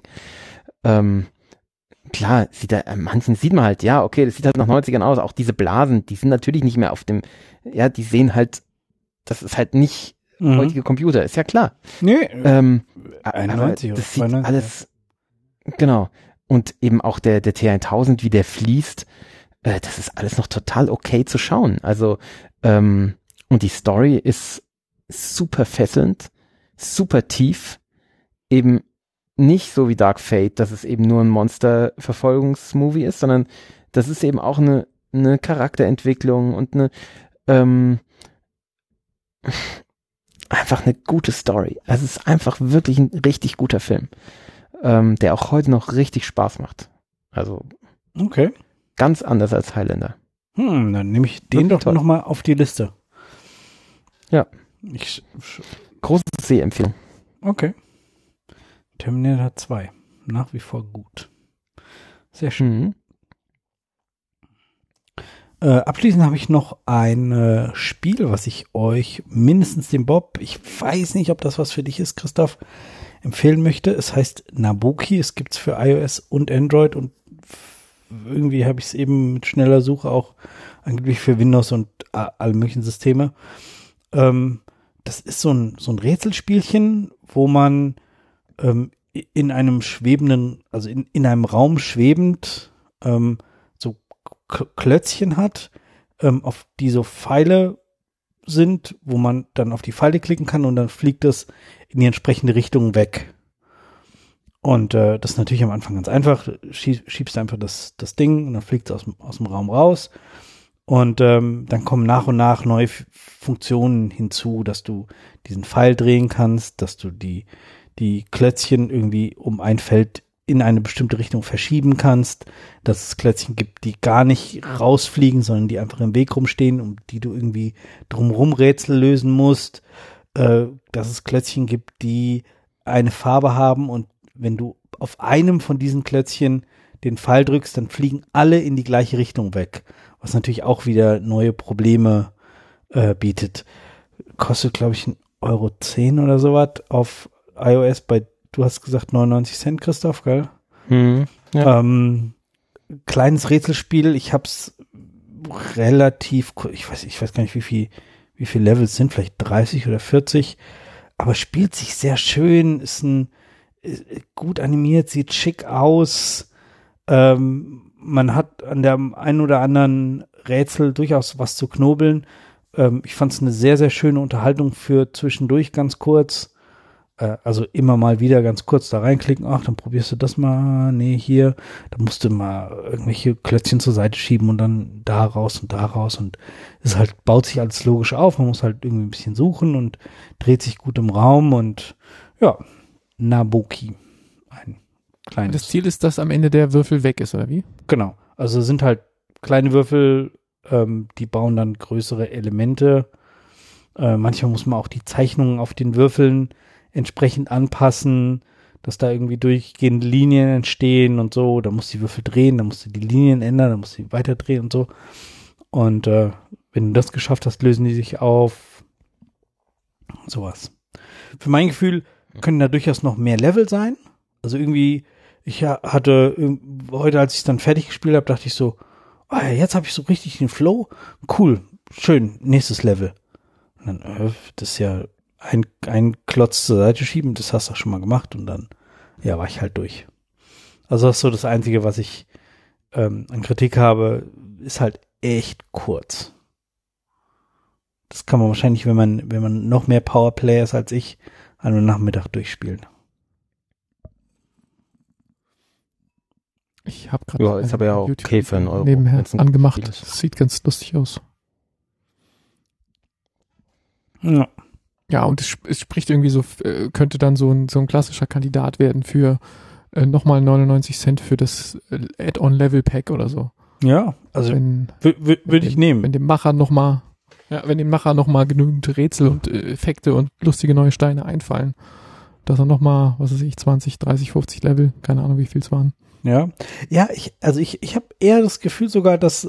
Klar, manchen sieht man halt, ja, okay, das sieht halt nach 90ern aus, auch diese Blasen, die sind natürlich nicht mehr auf dem, ja, die sehen halt, das ist halt nicht heutige Computer, ist ja klar. Nee, 91 das sieht 92, alles, ja. Genau. Und eben auch der T-1000, wie der fließt, das ist alles noch total okay zu schauen. Also, und die Story ist super fesselnd, super tief, eben nicht so wie Dark Fate, dass es eben nur ein Monster-Verfolgungsmovie ist, sondern das ist eben auch eine Charakterentwicklung und einfach eine gute Story. Also es ist einfach wirklich ein richtig guter Film, der auch heute noch richtig Spaß macht. Also okay, ganz anders als Highlander. Dann nehme ich den doch nochmal auf die Liste. Ja. Große Sehempfehlung. Okay. Terminator 2. Nach wie vor gut. Sehr schön. Abschließend habe ich noch ein Spiel, was ich euch, mindestens dem Bob, ich weiß nicht, ob das was für dich ist, Christoph, empfehlen möchte. Es heißt Nabuki. Es gibt es für iOS und Android und irgendwie habe ich es eben mit schneller Suche auch angeblich für Windows und alle möglichen Systeme. Das ist so ein Rätselspielchen, wo man in einem schwebenden, also in einem Raum schwebend so Klötzchen hat, auf die so Pfeile sind, wo man dann auf die Pfeile klicken kann und dann fliegt es in die entsprechende Richtung weg. Und das ist natürlich am Anfang ganz einfach. Schiebst einfach das Ding und dann fliegt es aus dem Raum raus. Und dann kommen nach und nach neue Funktionen hinzu, dass du diesen Pfeil drehen kannst, dass du die Klötzchen irgendwie um ein Feld in eine bestimmte Richtung verschieben kannst, dass es Klötzchen gibt, die gar nicht rausfliegen, sondern die einfach im Weg rumstehen, um die du irgendwie drumherum Rätsel lösen musst, dass es Klötzchen gibt, die eine Farbe haben und wenn du auf einem von diesen Klötzchen den Pfeil drückst, dann fliegen alle in die gleiche Richtung weg, was natürlich auch wieder neue Probleme bietet. Kostet, glaube ich, 1,10 € oder sowas auf iOS du hast gesagt 99 Cent, Christoph, gell? Ja. Kleines Rätselspiel, ich hab's relativ, ich weiß gar nicht, wie viel Levels sind, vielleicht 30 oder 40, aber spielt sich sehr schön, ist gut animiert, sieht schick aus, man hat an der einen oder anderen Rätsel durchaus was zu knobeln. Ich fand es eine sehr, sehr schöne Unterhaltung für zwischendurch ganz kurz. Also immer mal wieder ganz kurz da reinklicken. Ach, dann probierst du das mal. Nee, hier. Da musst du mal irgendwelche Klötzchen zur Seite schieben und dann da raus und da raus. Und es halt baut sich alles logisch auf. Man muss halt irgendwie ein bisschen suchen und dreht sich gut im Raum. Und ja, Naboki. Ein kleines. Das Ziel ist, dass am Ende der Würfel weg ist, oder wie? Genau. Also sind halt kleine Würfel, die bauen dann größere Elemente. Manchmal muss man auch die Zeichnungen auf den Würfeln entsprechend anpassen, dass da irgendwie durchgehende Linien entstehen und so. Da muss die Würfel drehen, da musst du die Linien ändern, da musst du die weiter drehen und so. Und wenn du das geschafft hast, lösen die sich auf. Sowas. Für mein Gefühl können da durchaus noch mehr Level sein. Also irgendwie, ich hatte heute, als ich es dann fertig gespielt habe, dachte ich so, ja, jetzt habe ich so richtig den Flow. Cool, schön, nächstes Level. Und dann, das ist ja ein Klotz zur Seite schieben, das hast du schon mal gemacht und dann, ja, war ich halt durch. Also das ist so das Einzige, was ich an Kritik habe, ist halt echt kurz. Das kann man wahrscheinlich, wenn man noch mehr Powerplayer ist als ich, an einem Nachmittag durchspielen. Ich habe gerade Ist aber ja auch okay für 1 Euro. nebenher angemacht. Spiel ist. Sieht ganz lustig aus. Ja. Ja, und es spricht irgendwie so, könnte dann so ein klassischer Kandidat werden für nochmal 99 Cent für das Add-on Level Pack oder so. Ja, also würde ich nehmen. Wenn dem Macher nochmal genügend Rätsel und Effekte und lustige neue Steine einfallen, dass er nochmal, 20, 30, 50 Level, keine Ahnung, wie viel es waren. Ja, ich habe eher das Gefühl sogar, dass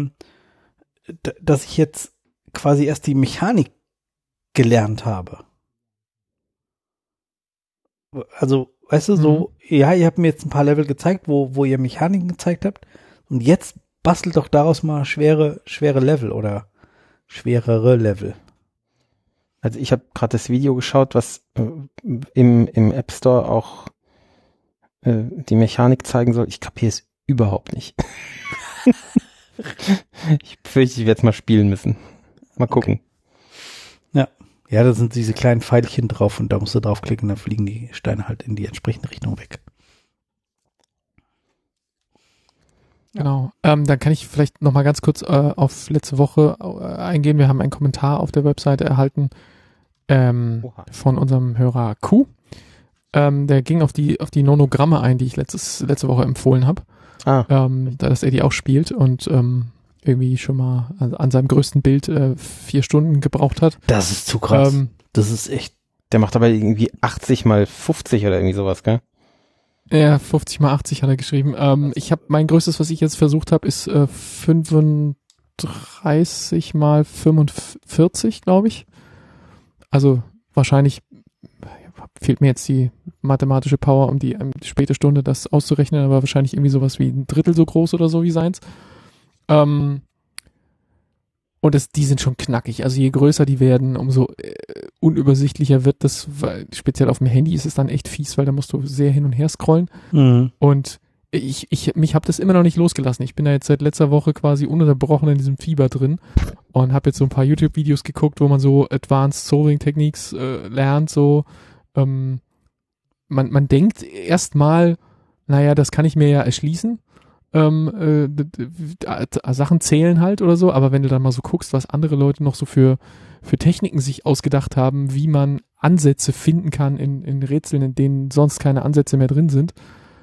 ich jetzt quasi erst die Mechanik gelernt habe. Also, weißt du, so, ja, ihr habt mir jetzt ein paar Level gezeigt, wo ihr Mechaniken gezeigt habt und jetzt bastelt doch daraus mal schwere Level oder schwerere Level. Also ich habe gerade das Video geschaut, was im App Store auch die Mechanik zeigen soll. Ich kapiere es überhaupt nicht. Ich fürchte, ich werde es mal spielen müssen. Mal gucken. Okay. Ja, da sind diese kleinen Pfeilchen drauf und da musst du draufklicken, dann fliegen die Steine halt in die entsprechende Richtung weg. Genau. Dann kann ich vielleicht noch mal ganz kurz auf letzte Woche eingehen. Wir haben einen Kommentar auf der Webseite erhalten von unserem Hörer Q. Der ging auf die Nonogramme ein, die ich letzte Woche empfohlen habe. Dass er die auch spielt und irgendwie schon mal an seinem größten Bild 4 Stunden gebraucht hat. Das ist zu krass. Das ist echt. Der macht aber irgendwie 80 mal 50 oder irgendwie sowas, gell? Ja, 50 mal 80 hat er geschrieben. Ich habe mein größtes, was ich jetzt versucht habe, ist 35 mal 45, glaube ich. Also wahrscheinlich fehlt mir jetzt die mathematische Power, um die späte Stunde das auszurechnen, aber wahrscheinlich irgendwie sowas wie 1/3 so groß oder so wie seins. Und die sind schon knackig. Also je größer die werden, umso unübersichtlicher wird das, weil speziell auf dem Handy ist es dann echt fies, weil da musst du sehr hin und her scrollen. Mhm. Und mich habe das immer noch nicht losgelassen. Ich bin da jetzt seit letzter Woche quasi ununterbrochen in diesem Fieber drin und habe jetzt so ein paar YouTube-Videos geguckt, wo man so Advanced Solving Techniques lernt, so man denkt erstmal, naja, das kann ich mir ja erschließen. Sachen zählen halt oder so, aber wenn du dann mal so guckst, was andere Leute noch so für Techniken sich ausgedacht haben, wie man Ansätze finden kann in Rätseln, in denen sonst keine Ansätze mehr drin sind,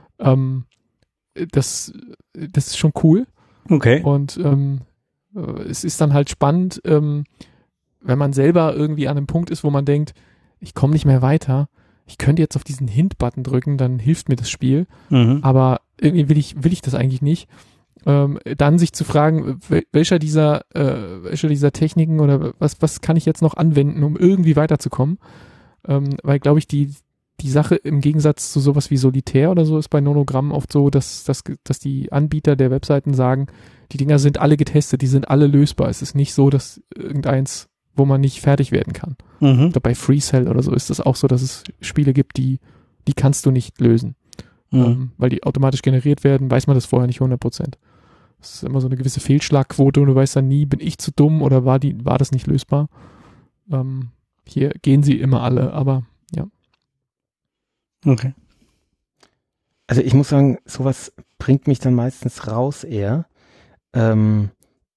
das ist schon cool. Okay. Und es ist dann halt spannend, wenn man selber irgendwie an einem Punkt ist, wo man denkt, ich komme nicht mehr weiter, ich könnte jetzt auf diesen Hint-Button drücken, dann hilft mir das Spiel, aber irgendwie will ich das eigentlich nicht. Dann sich zu fragen, welcher dieser Techniken oder was kann ich jetzt noch anwenden, um irgendwie weiterzukommen, weil, glaube ich, die Sache im Gegensatz zu sowas wie Solitär oder so ist bei Nonogramm oft so, dass die Anbieter der Webseiten sagen, die Dinger sind alle getestet, die sind alle lösbar. Es ist nicht so, dass irgendeins, wo man nicht fertig werden kann. Oder bei FreeCell oder so ist es auch so, dass es Spiele gibt, die kannst du nicht lösen. Weil die automatisch generiert werden, weiß man das vorher nicht 100%. Das ist immer so eine gewisse Fehlschlagquote und du weißt dann nie, bin ich zu dumm oder war das nicht lösbar? Hier gehen sie immer alle, aber ja. Okay. Also ich muss sagen, sowas bringt mich dann meistens raus eher, wenn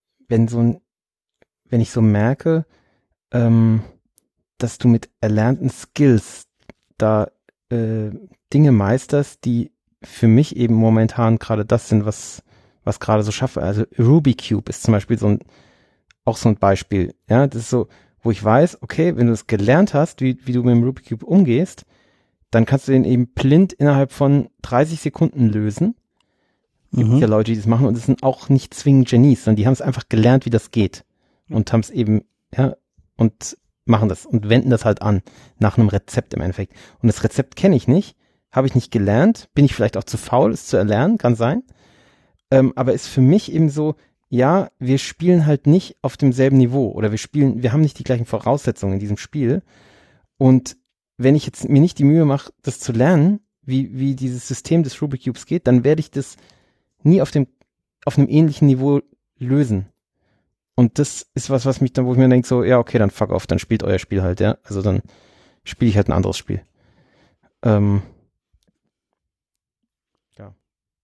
ich so merke, dass du mit erlernten Skills da Dinge meisterst, die für mich eben momentan gerade das sind, was gerade so schaffe. Also Rubik's Cube ist zum Beispiel auch so ein Beispiel. Ja, das ist so, wo ich weiß, okay, wenn du es gelernt hast, wie du mit dem Rubik's Cube umgehst, dann kannst du den eben blind innerhalb von 30 Sekunden lösen. Es gibt ja Leute, die das machen und das sind auch nicht zwingend Genies, sondern die haben es einfach gelernt, wie das geht und haben es eben, ja, und machen das und wenden das halt an nach einem Rezept im Endeffekt. Und das Rezept kenne ich nicht, habe ich nicht gelernt, bin ich vielleicht auch zu faul, es zu erlernen, kann sein. Aber ist für mich eben so, ja, wir spielen halt nicht auf demselben Niveau oder wir haben nicht die gleichen Voraussetzungen in diesem Spiel. Und wenn ich jetzt mir nicht die Mühe mache, das zu lernen, wie dieses System des Rubik's Cubes geht, dann werde ich das nie auf einem ähnlichen Niveau lösen. Und das ist was wo ich mir denke, so, ja, okay, dann fuck off, dann spielt euer Spiel halt, ja. Also dann spiele ich halt ein anderes Spiel. Ja.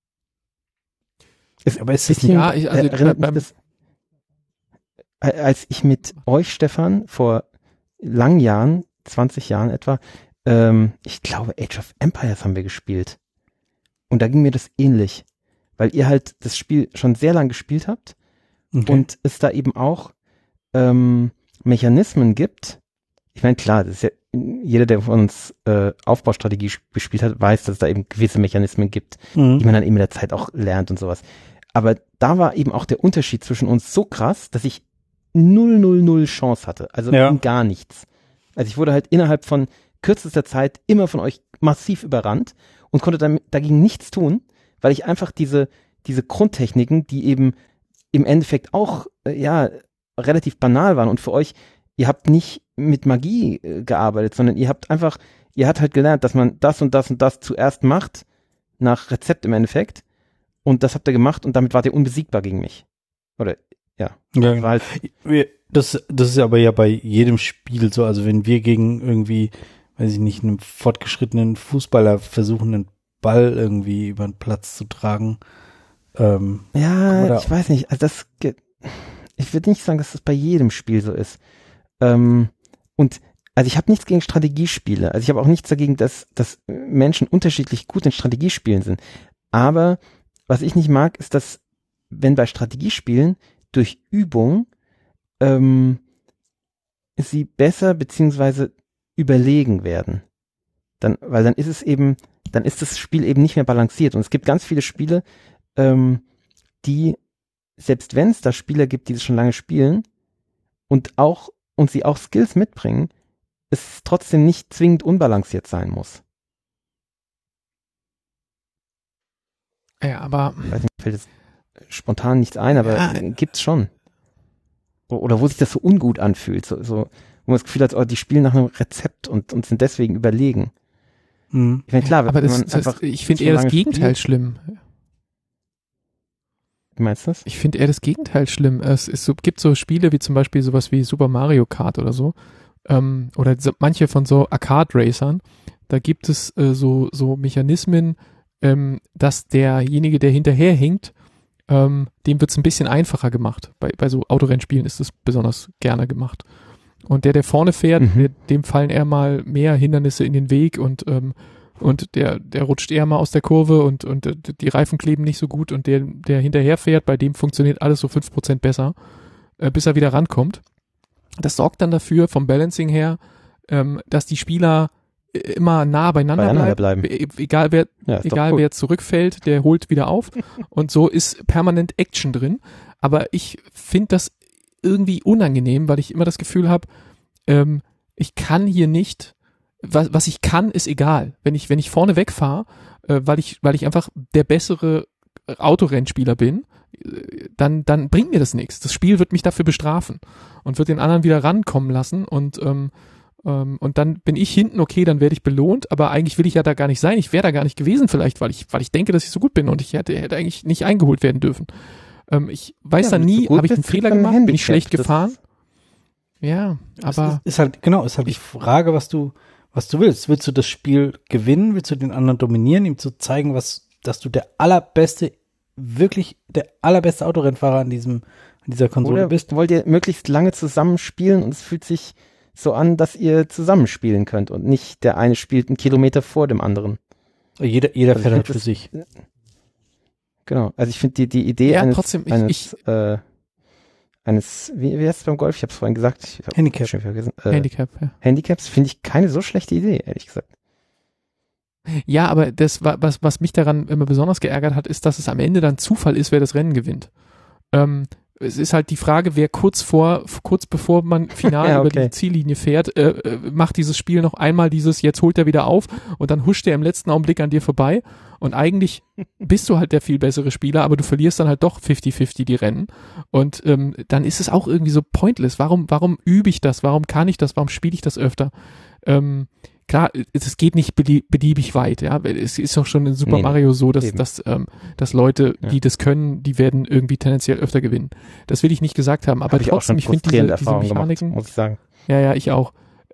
Aber es ist erinnert mich das, als ich mit euch, Stefan, vor langen Jahren, 20 Jahren etwa, ich glaube Age of Empires haben wir gespielt. Und da ging mir das ähnlich, weil ihr halt das Spiel schon sehr lang gespielt habt und es da eben auch Mechanismen gibt. Ich meine, klar, das ist ja, jeder, der von uns Aufbaustrategie gespielt hat, weiß, dass es da eben gewisse Mechanismen gibt, die man dann eben mit der Zeit auch lernt und sowas. Aber da war eben auch der Unterschied zwischen uns so krass, dass ich 0,00 Chance hatte. Also gar nichts. Also ich wurde halt innerhalb von kürzester Zeit immer von euch massiv überrannt und konnte dagegen nichts tun, weil ich einfach diese Grundtechniken, die eben im Endeffekt auch relativ banal waren und für euch, ihr habt nicht mit Magie gearbeitet, sondern ihr habt halt gelernt, dass man das und das und das zuerst macht, nach Rezept im Endeffekt, und das habt ihr gemacht und damit wart ihr unbesiegbar gegen mich. Oder, ja. Ja, halt, das ist aber ja bei jedem Spiel so, also wenn wir gegen irgendwie, weiß ich nicht, einen fortgeschrittenen Fußballer versuchen, einen Ball irgendwie über den Platz zu tragen. Ich weiß nicht, also ich würde nicht sagen, dass das bei jedem Spiel so ist. Und also ich habe nichts gegen Strategiespiele, also ich habe auch nichts dagegen, dass Menschen unterschiedlich gut in Strategiespielen sind. Aber was ich nicht mag, ist, dass wenn bei Strategiespielen durch Übung sie besser beziehungsweise überlegen werden. Weil dann ist das Spiel eben nicht mehr balanciert. Und es gibt ganz viele Spiele, die, selbst wenn es da Spieler gibt, die das schon lange spielen und sie auch Skills mitbringen, es trotzdem nicht zwingend unbalanciert sein muss. Ja, aber Ich weiß nicht, mir fällt jetzt spontan nichts ein, aber gibt's schon. Oder wo sich das so ungut anfühlt, so wo man das Gefühl hat, die spielen nach einem Rezept und sind deswegen überlegen. Ich meine, klar, aber ich finde eher das Gegenteil schlimm. Du meinst das? Ich finde eher das Gegenteil schlimm. Gibt so Spiele wie zum Beispiel sowas wie Super Mario Kart oder so, oder manche von so Arcade-Racern, da gibt es so Mechanismen, dass derjenige, der hinterherhinkt, dem wird es ein bisschen einfacher gemacht. Bei so Autorennspielen ist das besonders gerne gemacht. Und der vorne fährt, dem fallen eher mal mehr Hindernisse in den Weg und der rutscht eher mal aus der Kurve und die Reifen kleben nicht so gut und der hinterher fährt, bei dem funktioniert alles so 5% besser, bis er wieder rankommt. Das sorgt dann dafür, vom Balancing her, dass die Spieler immer nah beieinander bleiben. Egal wer ist doch gut. wer zurückfällt, der holt wieder auf. Und so ist permanent Action drin. Aber ich finde das irgendwie unangenehm, weil ich immer das Gefühl habe, ich kann hier nicht, was ich kann, ist egal. Wenn ich vorne wegfahre, weil ich einfach der bessere Autorennspieler bin, dann bringt mir das nichts. Das Spiel wird mich dafür bestrafen und wird den anderen wieder rankommen lassen und dann bin ich hinten, okay, dann werde ich belohnt, aber eigentlich will ich ja da gar nicht sein. Ich wäre da gar nicht gewesen vielleicht, weil ich denke, dass ich so gut bin und ich hätte eigentlich nicht eingeholt werden dürfen. Ich weiß dann nie, habe ich einen Fehler gemacht, bin ich schlecht gefahren? Ja, aber ist halt die Frage, was du willst. Willst du das Spiel gewinnen? Willst du den anderen dominieren, ihm zu zeigen, dass du der allerbeste Autorennfahrer an dieser Konsole Oder bist? wollt ihr möglichst lange zusammenspielen und es fühlt sich so an, dass ihr zusammenspielen könnt und nicht der eine spielt einen Kilometer vor dem anderen. Jeder fährt halt für sich. Genau, also ich finde die Idee ja, eines, trotzdem, wie heißt es beim Golf? Ich habe es vorhin gesagt. Ich hab Handicap. schon vergessen. Handicap, ja. Handicaps finde ich keine so schlechte Idee, ehrlich gesagt. Ja, aber das, was mich daran immer besonders geärgert hat, ist, dass es am Ende dann Zufall ist, wer das Rennen gewinnt. Es ist halt die Frage, wer kurz bevor man final ja, über die Ziellinie fährt, macht dieses Spiel noch einmal jetzt holt er wieder auf und dann huscht er im letzten Augenblick an dir vorbei und eigentlich bist du halt der viel bessere Spieler, aber du verlierst dann halt doch 50-50 die Rennen und dann ist es auch irgendwie so pointless. Warum übe ich das? Warum kann ich das? Warum spiele ich das öfter? Klar, es geht nicht beliebig weit, ja. Es ist auch schon in Super Mario so, dass Leute, die das können, die werden irgendwie tendenziell öfter gewinnen. Das will ich nicht gesagt haben, aber trotzdem, ich finde diese Mechaniken, gemacht, muss ich sagen. Ja, ich auch.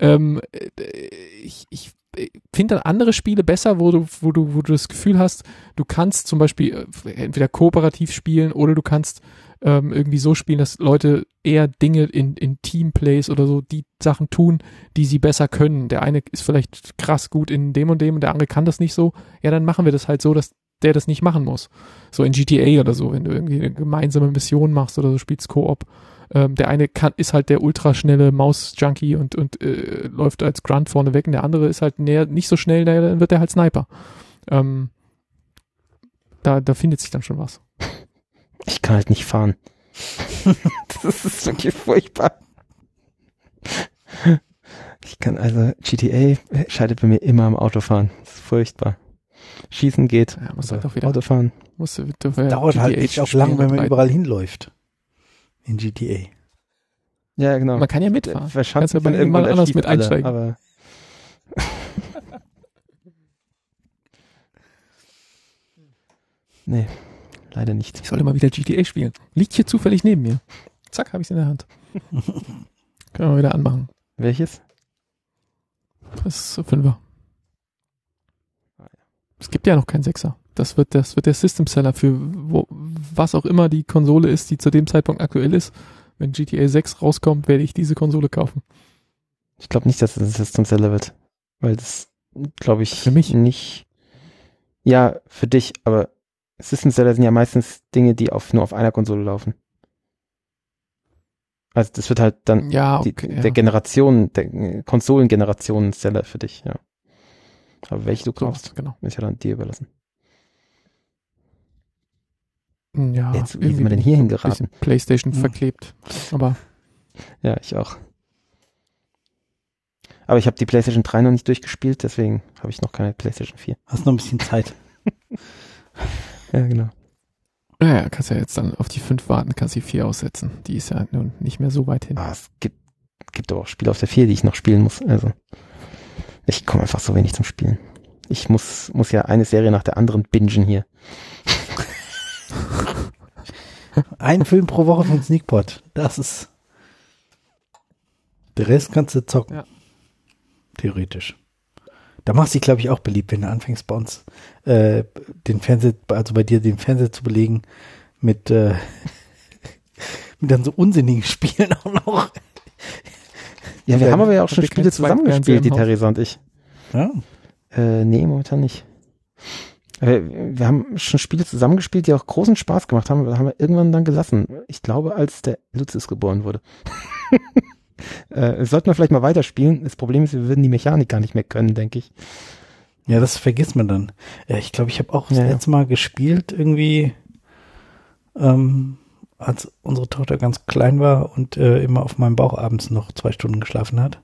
Ich finde dann andere Spiele besser, wo du das Gefühl hast, du kannst zum Beispiel entweder kooperativ spielen oder du kannst irgendwie so spielen, dass Leute eher Dinge in Teamplays oder so die Sachen tun, die sie besser können. Der eine ist vielleicht krass gut in dem und der andere kann das nicht so. Ja, dann machen wir das halt so, dass der das nicht machen muss. So in GTA oder so, wenn du irgendwie eine gemeinsame Mission machst oder so, spielst Koop. Der eine ist halt der ultraschnelle Maus-Junkie und läuft als Grunt vorne weg und der andere ist halt nicht so schnell, dann wird der halt Sniper. Da findet sich dann schon was. Ich kann halt nicht fahren. Das ist wirklich furchtbar. GTA scheidet bei mir immer am Autofahren. Das ist furchtbar. Schießen geht, ja, muss halt auch wieder Autofahren. Dauert halt nicht auch lang, wenn man überall hinläuft. In GTA. Ja, genau. Man kann ja mitfahren. Kannst ja irgendwann anders mit einsteigen. Aber nee, leider nicht. Ich sollte mal wieder GTA spielen. Liegt hier zufällig neben mir. Zack, habe ich es in der Hand. Können wir wieder anmachen. Welches? Das ist so 5er. Es gibt ja noch keinen 6er. Das wird der System Seller für was auch immer die Konsole ist, die zu dem Zeitpunkt aktuell ist. Wenn GTA 6 rauskommt, werde ich diese Konsole kaufen. Ich glaube nicht, dass es ein System Seller wird. Weil das, glaube ich, für mich nicht. Ja, für dich, aber System Seller sind ja meistens Dinge, die nur auf einer Konsole laufen. Also das wird halt dann der Konsolengeneration Seller für dich, ja. Aber welche du kaufst, genau. ist ja dann dir überlassen. Ja, jetzt, wie sind wir denn hier hingeraten? PlayStation verklebt, aber ja, ich auch. Aber ich habe die PlayStation 3 noch nicht durchgespielt, deswegen habe ich noch keine PlayStation 4. Hast noch ein bisschen Zeit. Ja, genau. Ja, kannst ja jetzt dann auf die 5 warten, kannst die 4 aussetzen. Die ist ja nun nicht mehr so weit hin. Es gibt aber auch Spiele auf der 4, die ich noch spielen muss. Also ich komme einfach so wenig zum Spielen. Ich muss ja eine Serie nach der anderen bingen hier. Ein Film pro Woche von Sneakpot. Das ist. Der Rest kannst du zocken. Ja. Theoretisch. Da machst du dich, glaube ich, auch beliebt, wenn du anfängst bei uns den Fernseher, also bei dir den Fernseher zu belegen mit dann so unsinnigen Spielen auch noch. Ja, wir haben aber ja auch schon Spiele zusammengespielt, die Theresa und ich. Ja? Nee, momentan nicht. Wir haben schon Spiele zusammengespielt, die auch großen Spaß gemacht haben, aber haben wir irgendwann dann gelassen. Ich glaube, als der Lucius geboren wurde. Sollten wir vielleicht mal weiterspielen. Das Problem ist, wir würden die Mechanik gar nicht mehr können, denke ich. Ja, das vergisst man dann. Ja, ich glaube, ich habe auch das letzte Mal gespielt, irgendwie, als unsere Tochter ganz klein war und immer auf meinem Bauch abends noch 2 Stunden geschlafen hat.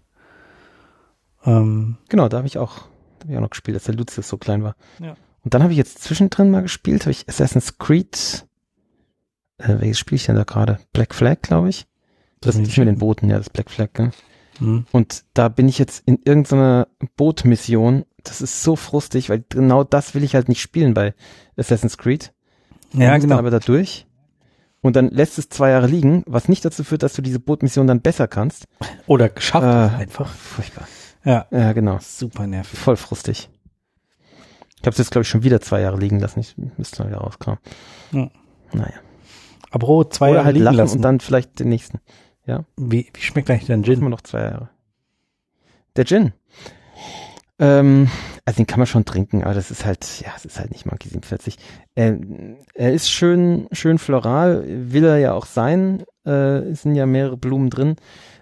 Genau, da habe ich auch noch gespielt, als der Lucius so klein war. Ja. Und dann habe ich jetzt zwischendrin mal gespielt, habe ich Assassin's Creed, welches Spiel ich denn da gerade? Black Flag, glaube ich. Das ist nicht mit den Booten, ja, das Black Flag, gell? Und da bin ich jetzt in irgendeiner Bootmission. Das ist so frustig, weil genau das will ich halt nicht spielen bei Assassin's Creed. Ja, genau. Dann aber da durch. Und dann lässt es 2 Jahre liegen, was nicht dazu führt, dass du diese Bootmission dann besser kannst. Oder geschafft hast einfach. Furchtbar. Ja, genau. super nervig. Voll frustig. Ich habe es jetzt, glaube ich, schon wieder 2 Jahre liegen lassen. Ich müsste mal wieder rauskommen. Ja. Naja. Aber 2 Oder Jahre halt liegen lachen lassen. und dann vielleicht den nächsten. Ja. Wie schmeckt eigentlich dein Immer Gin? noch 2 Jahre. Der Gin. Also den kann man schon trinken, aber das ist halt, es ist halt nicht Monkey 47. Er ist schön floral, will er ja auch sein. Es sind ja mehrere Blumen drin.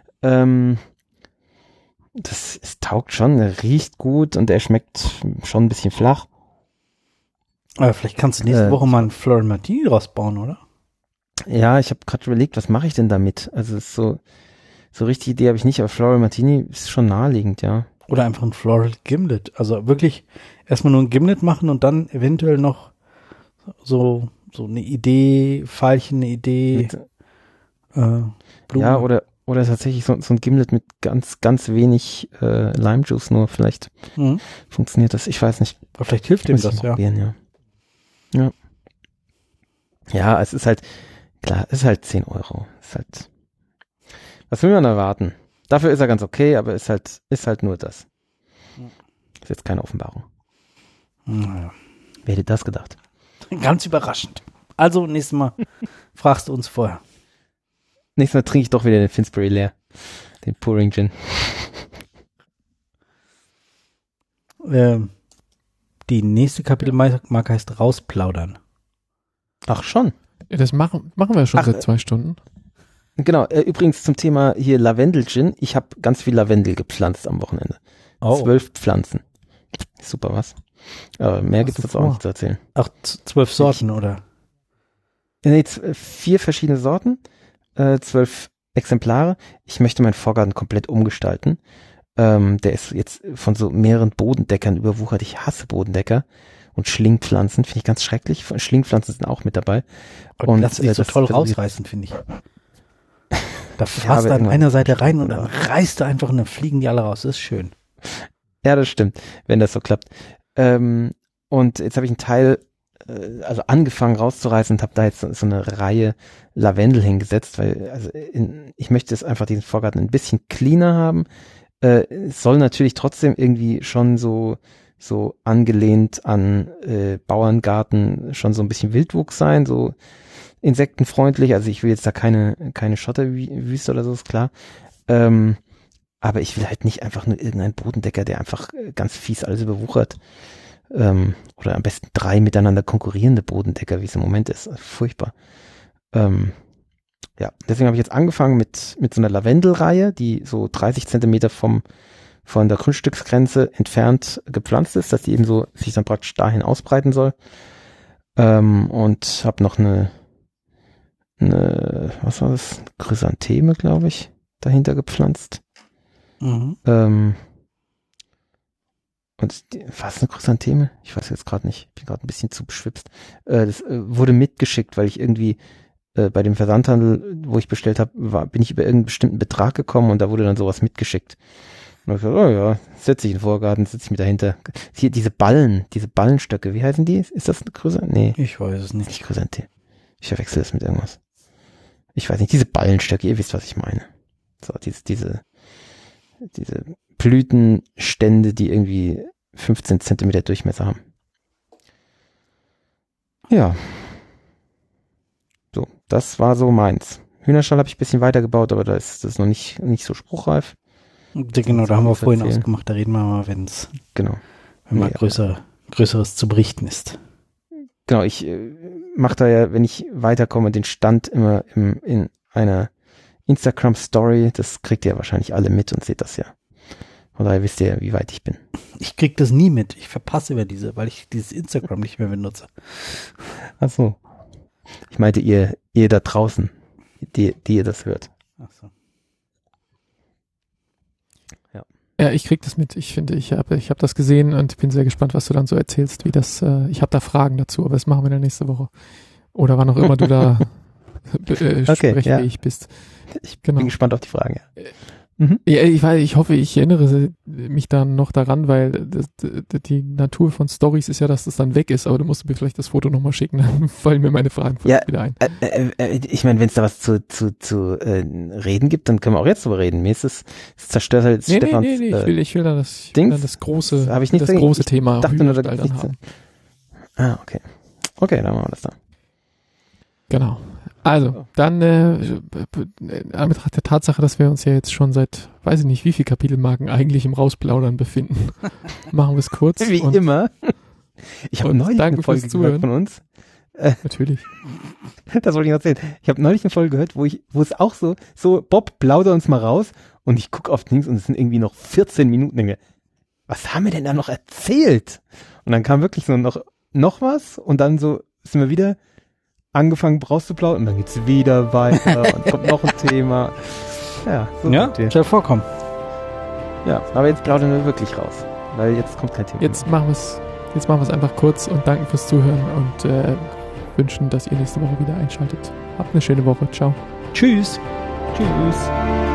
Es taugt schon, er riecht gut und er schmeckt schon ein bisschen flach. Aber vielleicht kannst du nächste Woche mal einen Fleur Martini rausbauen, oder? Ja, ich habe gerade überlegt, was mache ich denn damit? Also es ist so richtig Idee habe ich nicht, aber Floral Martini ist schon naheliegend, ja. Oder einfach ein Floral Gimlet. Also wirklich erstmal nur ein Gimlet machen und dann eventuell noch so eine Idee, Veilchen, eine Idee. Blumen. Ja, oder tatsächlich so ein Gimlet mit ganz, ganz wenig Limejuice nur. Vielleicht funktioniert das. Ich weiß nicht. Aber vielleicht hilft ihm das, ja. Ja. Ja, es ist halt, klar, es ist halt 10 Euro. Ist halt, was will man erwarten? Dafür ist er ganz okay, aber ist halt nur das. Ist jetzt keine Offenbarung. Naja. Wer hätte das gedacht? Ganz überraschend. Also, nächstes Mal fragst du uns vorher. Nächstes Mal trinke ich doch wieder den Finsbury leer. Den Pouring Gin. Die nächste Kapitelmarke heißt Rausplaudern. Ach schon? Ja, das machen wir schon seit 2 Stunden. Genau, übrigens zum Thema hier Lavendel-Gin. Ich habe ganz viel Lavendel gepflanzt am Wochenende. 12 Pflanzen. Super, was? Aber mehr gibt es jetzt auch nicht zu erzählen. Ach, 12 Sorten, oder? Nee, 4 verschiedene Sorten, 12 Exemplare. Ich möchte meinen Vorgarten komplett umgestalten. Der ist jetzt von so mehreren Bodendeckern überwuchert. Ich hasse Bodendecker. Und Schlingpflanzen finde ich ganz schrecklich. Schlingpflanzen sind auch mit dabei. Und lass dich so toll rausreißen, finde ich. Da fasst du an einer Seite rein und dann reißt du einfach und dann fliegen die alle raus. Das ist schön. Ja, das stimmt, wenn das so klappt. Und jetzt habe ich einen Teil, also angefangen rauszureißen und habe da jetzt so eine Reihe Lavendel hingesetzt, weil ich möchte jetzt einfach diesen Vorgarten ein bisschen cleaner haben. Es soll natürlich trotzdem irgendwie schon so angelehnt an Bauerngarten schon so ein bisschen Wildwuchs sein, so insektenfreundlich. Also ich will jetzt da keine Schotterwüste oder so, ist klar. Aber ich will halt nicht einfach nur irgendeinen Bodendecker, der einfach ganz fies alles überwuchert. Oder am besten 3 miteinander konkurrierende Bodendecker, wie es im Moment ist. Furchtbar. Ja, deswegen habe ich jetzt angefangen mit so einer Lavendelreihe, die so 30 Zentimeter von der Grundstücksgrenze entfernt gepflanzt ist, dass die eben so sich dann praktisch dahin ausbreiten soll. Und habe noch eine was war das? Chrysantheme, glaube ich, dahinter gepflanzt. Mhm. Und was eine Chrysantheme? Ich weiß jetzt gerade nicht. Ich bin gerade ein bisschen zu beschwipst. Das wurde mitgeschickt, weil ich irgendwie bei dem Versandhandel, wo ich bestellt habe, bin ich über irgendeinen bestimmten Betrag gekommen und da wurde dann sowas mitgeschickt. Und ich gesagt, oh ja, setze ich in den Vorgarten, setze ich mich dahinter. Hier diese Ballenstöcke, wie heißen die? Ist das eine Chrysantheme? Nee. Ich weiß es nicht. Nicht Chrysantheme. Ich verwechsel das mit irgendwas. Ich weiß nicht, diese Ballenstöcke, ihr wisst, was ich meine. So, diese Blütenstände, die irgendwie 15 Zentimeter Durchmesser haben. Ja. So, das war so meins. Hühnerstall habe ich ein bisschen weitergebaut, aber da ist das noch nicht so spruchreif. Genau, da haben wir vorhin ausgemacht, da reden wir mal, wenn mal Größeres zu berichten ist. Genau, ich mache da ja, wenn ich weiterkomme, den Stand immer in einer Instagram Story, das kriegt ihr wahrscheinlich alle mit und seht das ja. Von daher wisst ihr, wie weit ich bin. Ich krieg das nie mit. Ich verpasse über weil ich dieses Instagram nicht mehr benutze. Ach so. Ich meinte ihr da draußen, die ihr das hört. Ach so. Ja, ich krieg das mit. Ich finde, ich hab das gesehen und bin sehr gespannt, was du dann so erzählst, wie das, ich habe da Fragen dazu, aber das machen wir dann nächste Woche. Oder wann auch immer du da sprechfähig bist. Ich bin gespannt auf die Fragen, ja. Ja, ich hoffe, ich erinnere mich dann noch daran, weil die Natur von Stories ist ja, dass das dann weg ist, aber du musst mir vielleicht das Foto nochmal schicken, dann fallen mir meine Fragen wieder ein. Ich meine, wenn es da was zu reden gibt, dann können wir auch jetzt drüber reden. Mir ist es zerstört halt Stefans ich will dann das große Thema dachte nur, da dann haben. Okay. Okay, dann machen wir das da. Genau. Also, dann in Anbetracht der Tatsache, dass wir uns ja jetzt schon seit, weiß ich nicht, wie viel Kapitelmarken eigentlich im Rausplaudern befinden, machen wir es kurz. Wie immer. Ich habe neulich eine Folge gehört von uns. Natürlich. Das wollte ich noch erzählen. Ich habe neulich eine Folge gehört, wo es auch so Bob, plauder uns mal raus und ich gucke auf links und es sind irgendwie noch 14 Minuten. Denke, was haben wir denn da noch erzählt? Und dann kam wirklich so noch was und dann so sind wir wieder angefangen rauszuplaudern und dann geht's wieder weiter und kommt noch ein Thema. Ja, so soll vorkommen. Ja, aber jetzt plaudern wir wirklich raus, weil jetzt kommt kein Thema. Jetzt machen wir es einfach kurz und danken fürs Zuhören und wünschen, dass ihr nächste Woche wieder einschaltet. Habt eine schöne Woche. Ciao. Tschüss. Tschüss.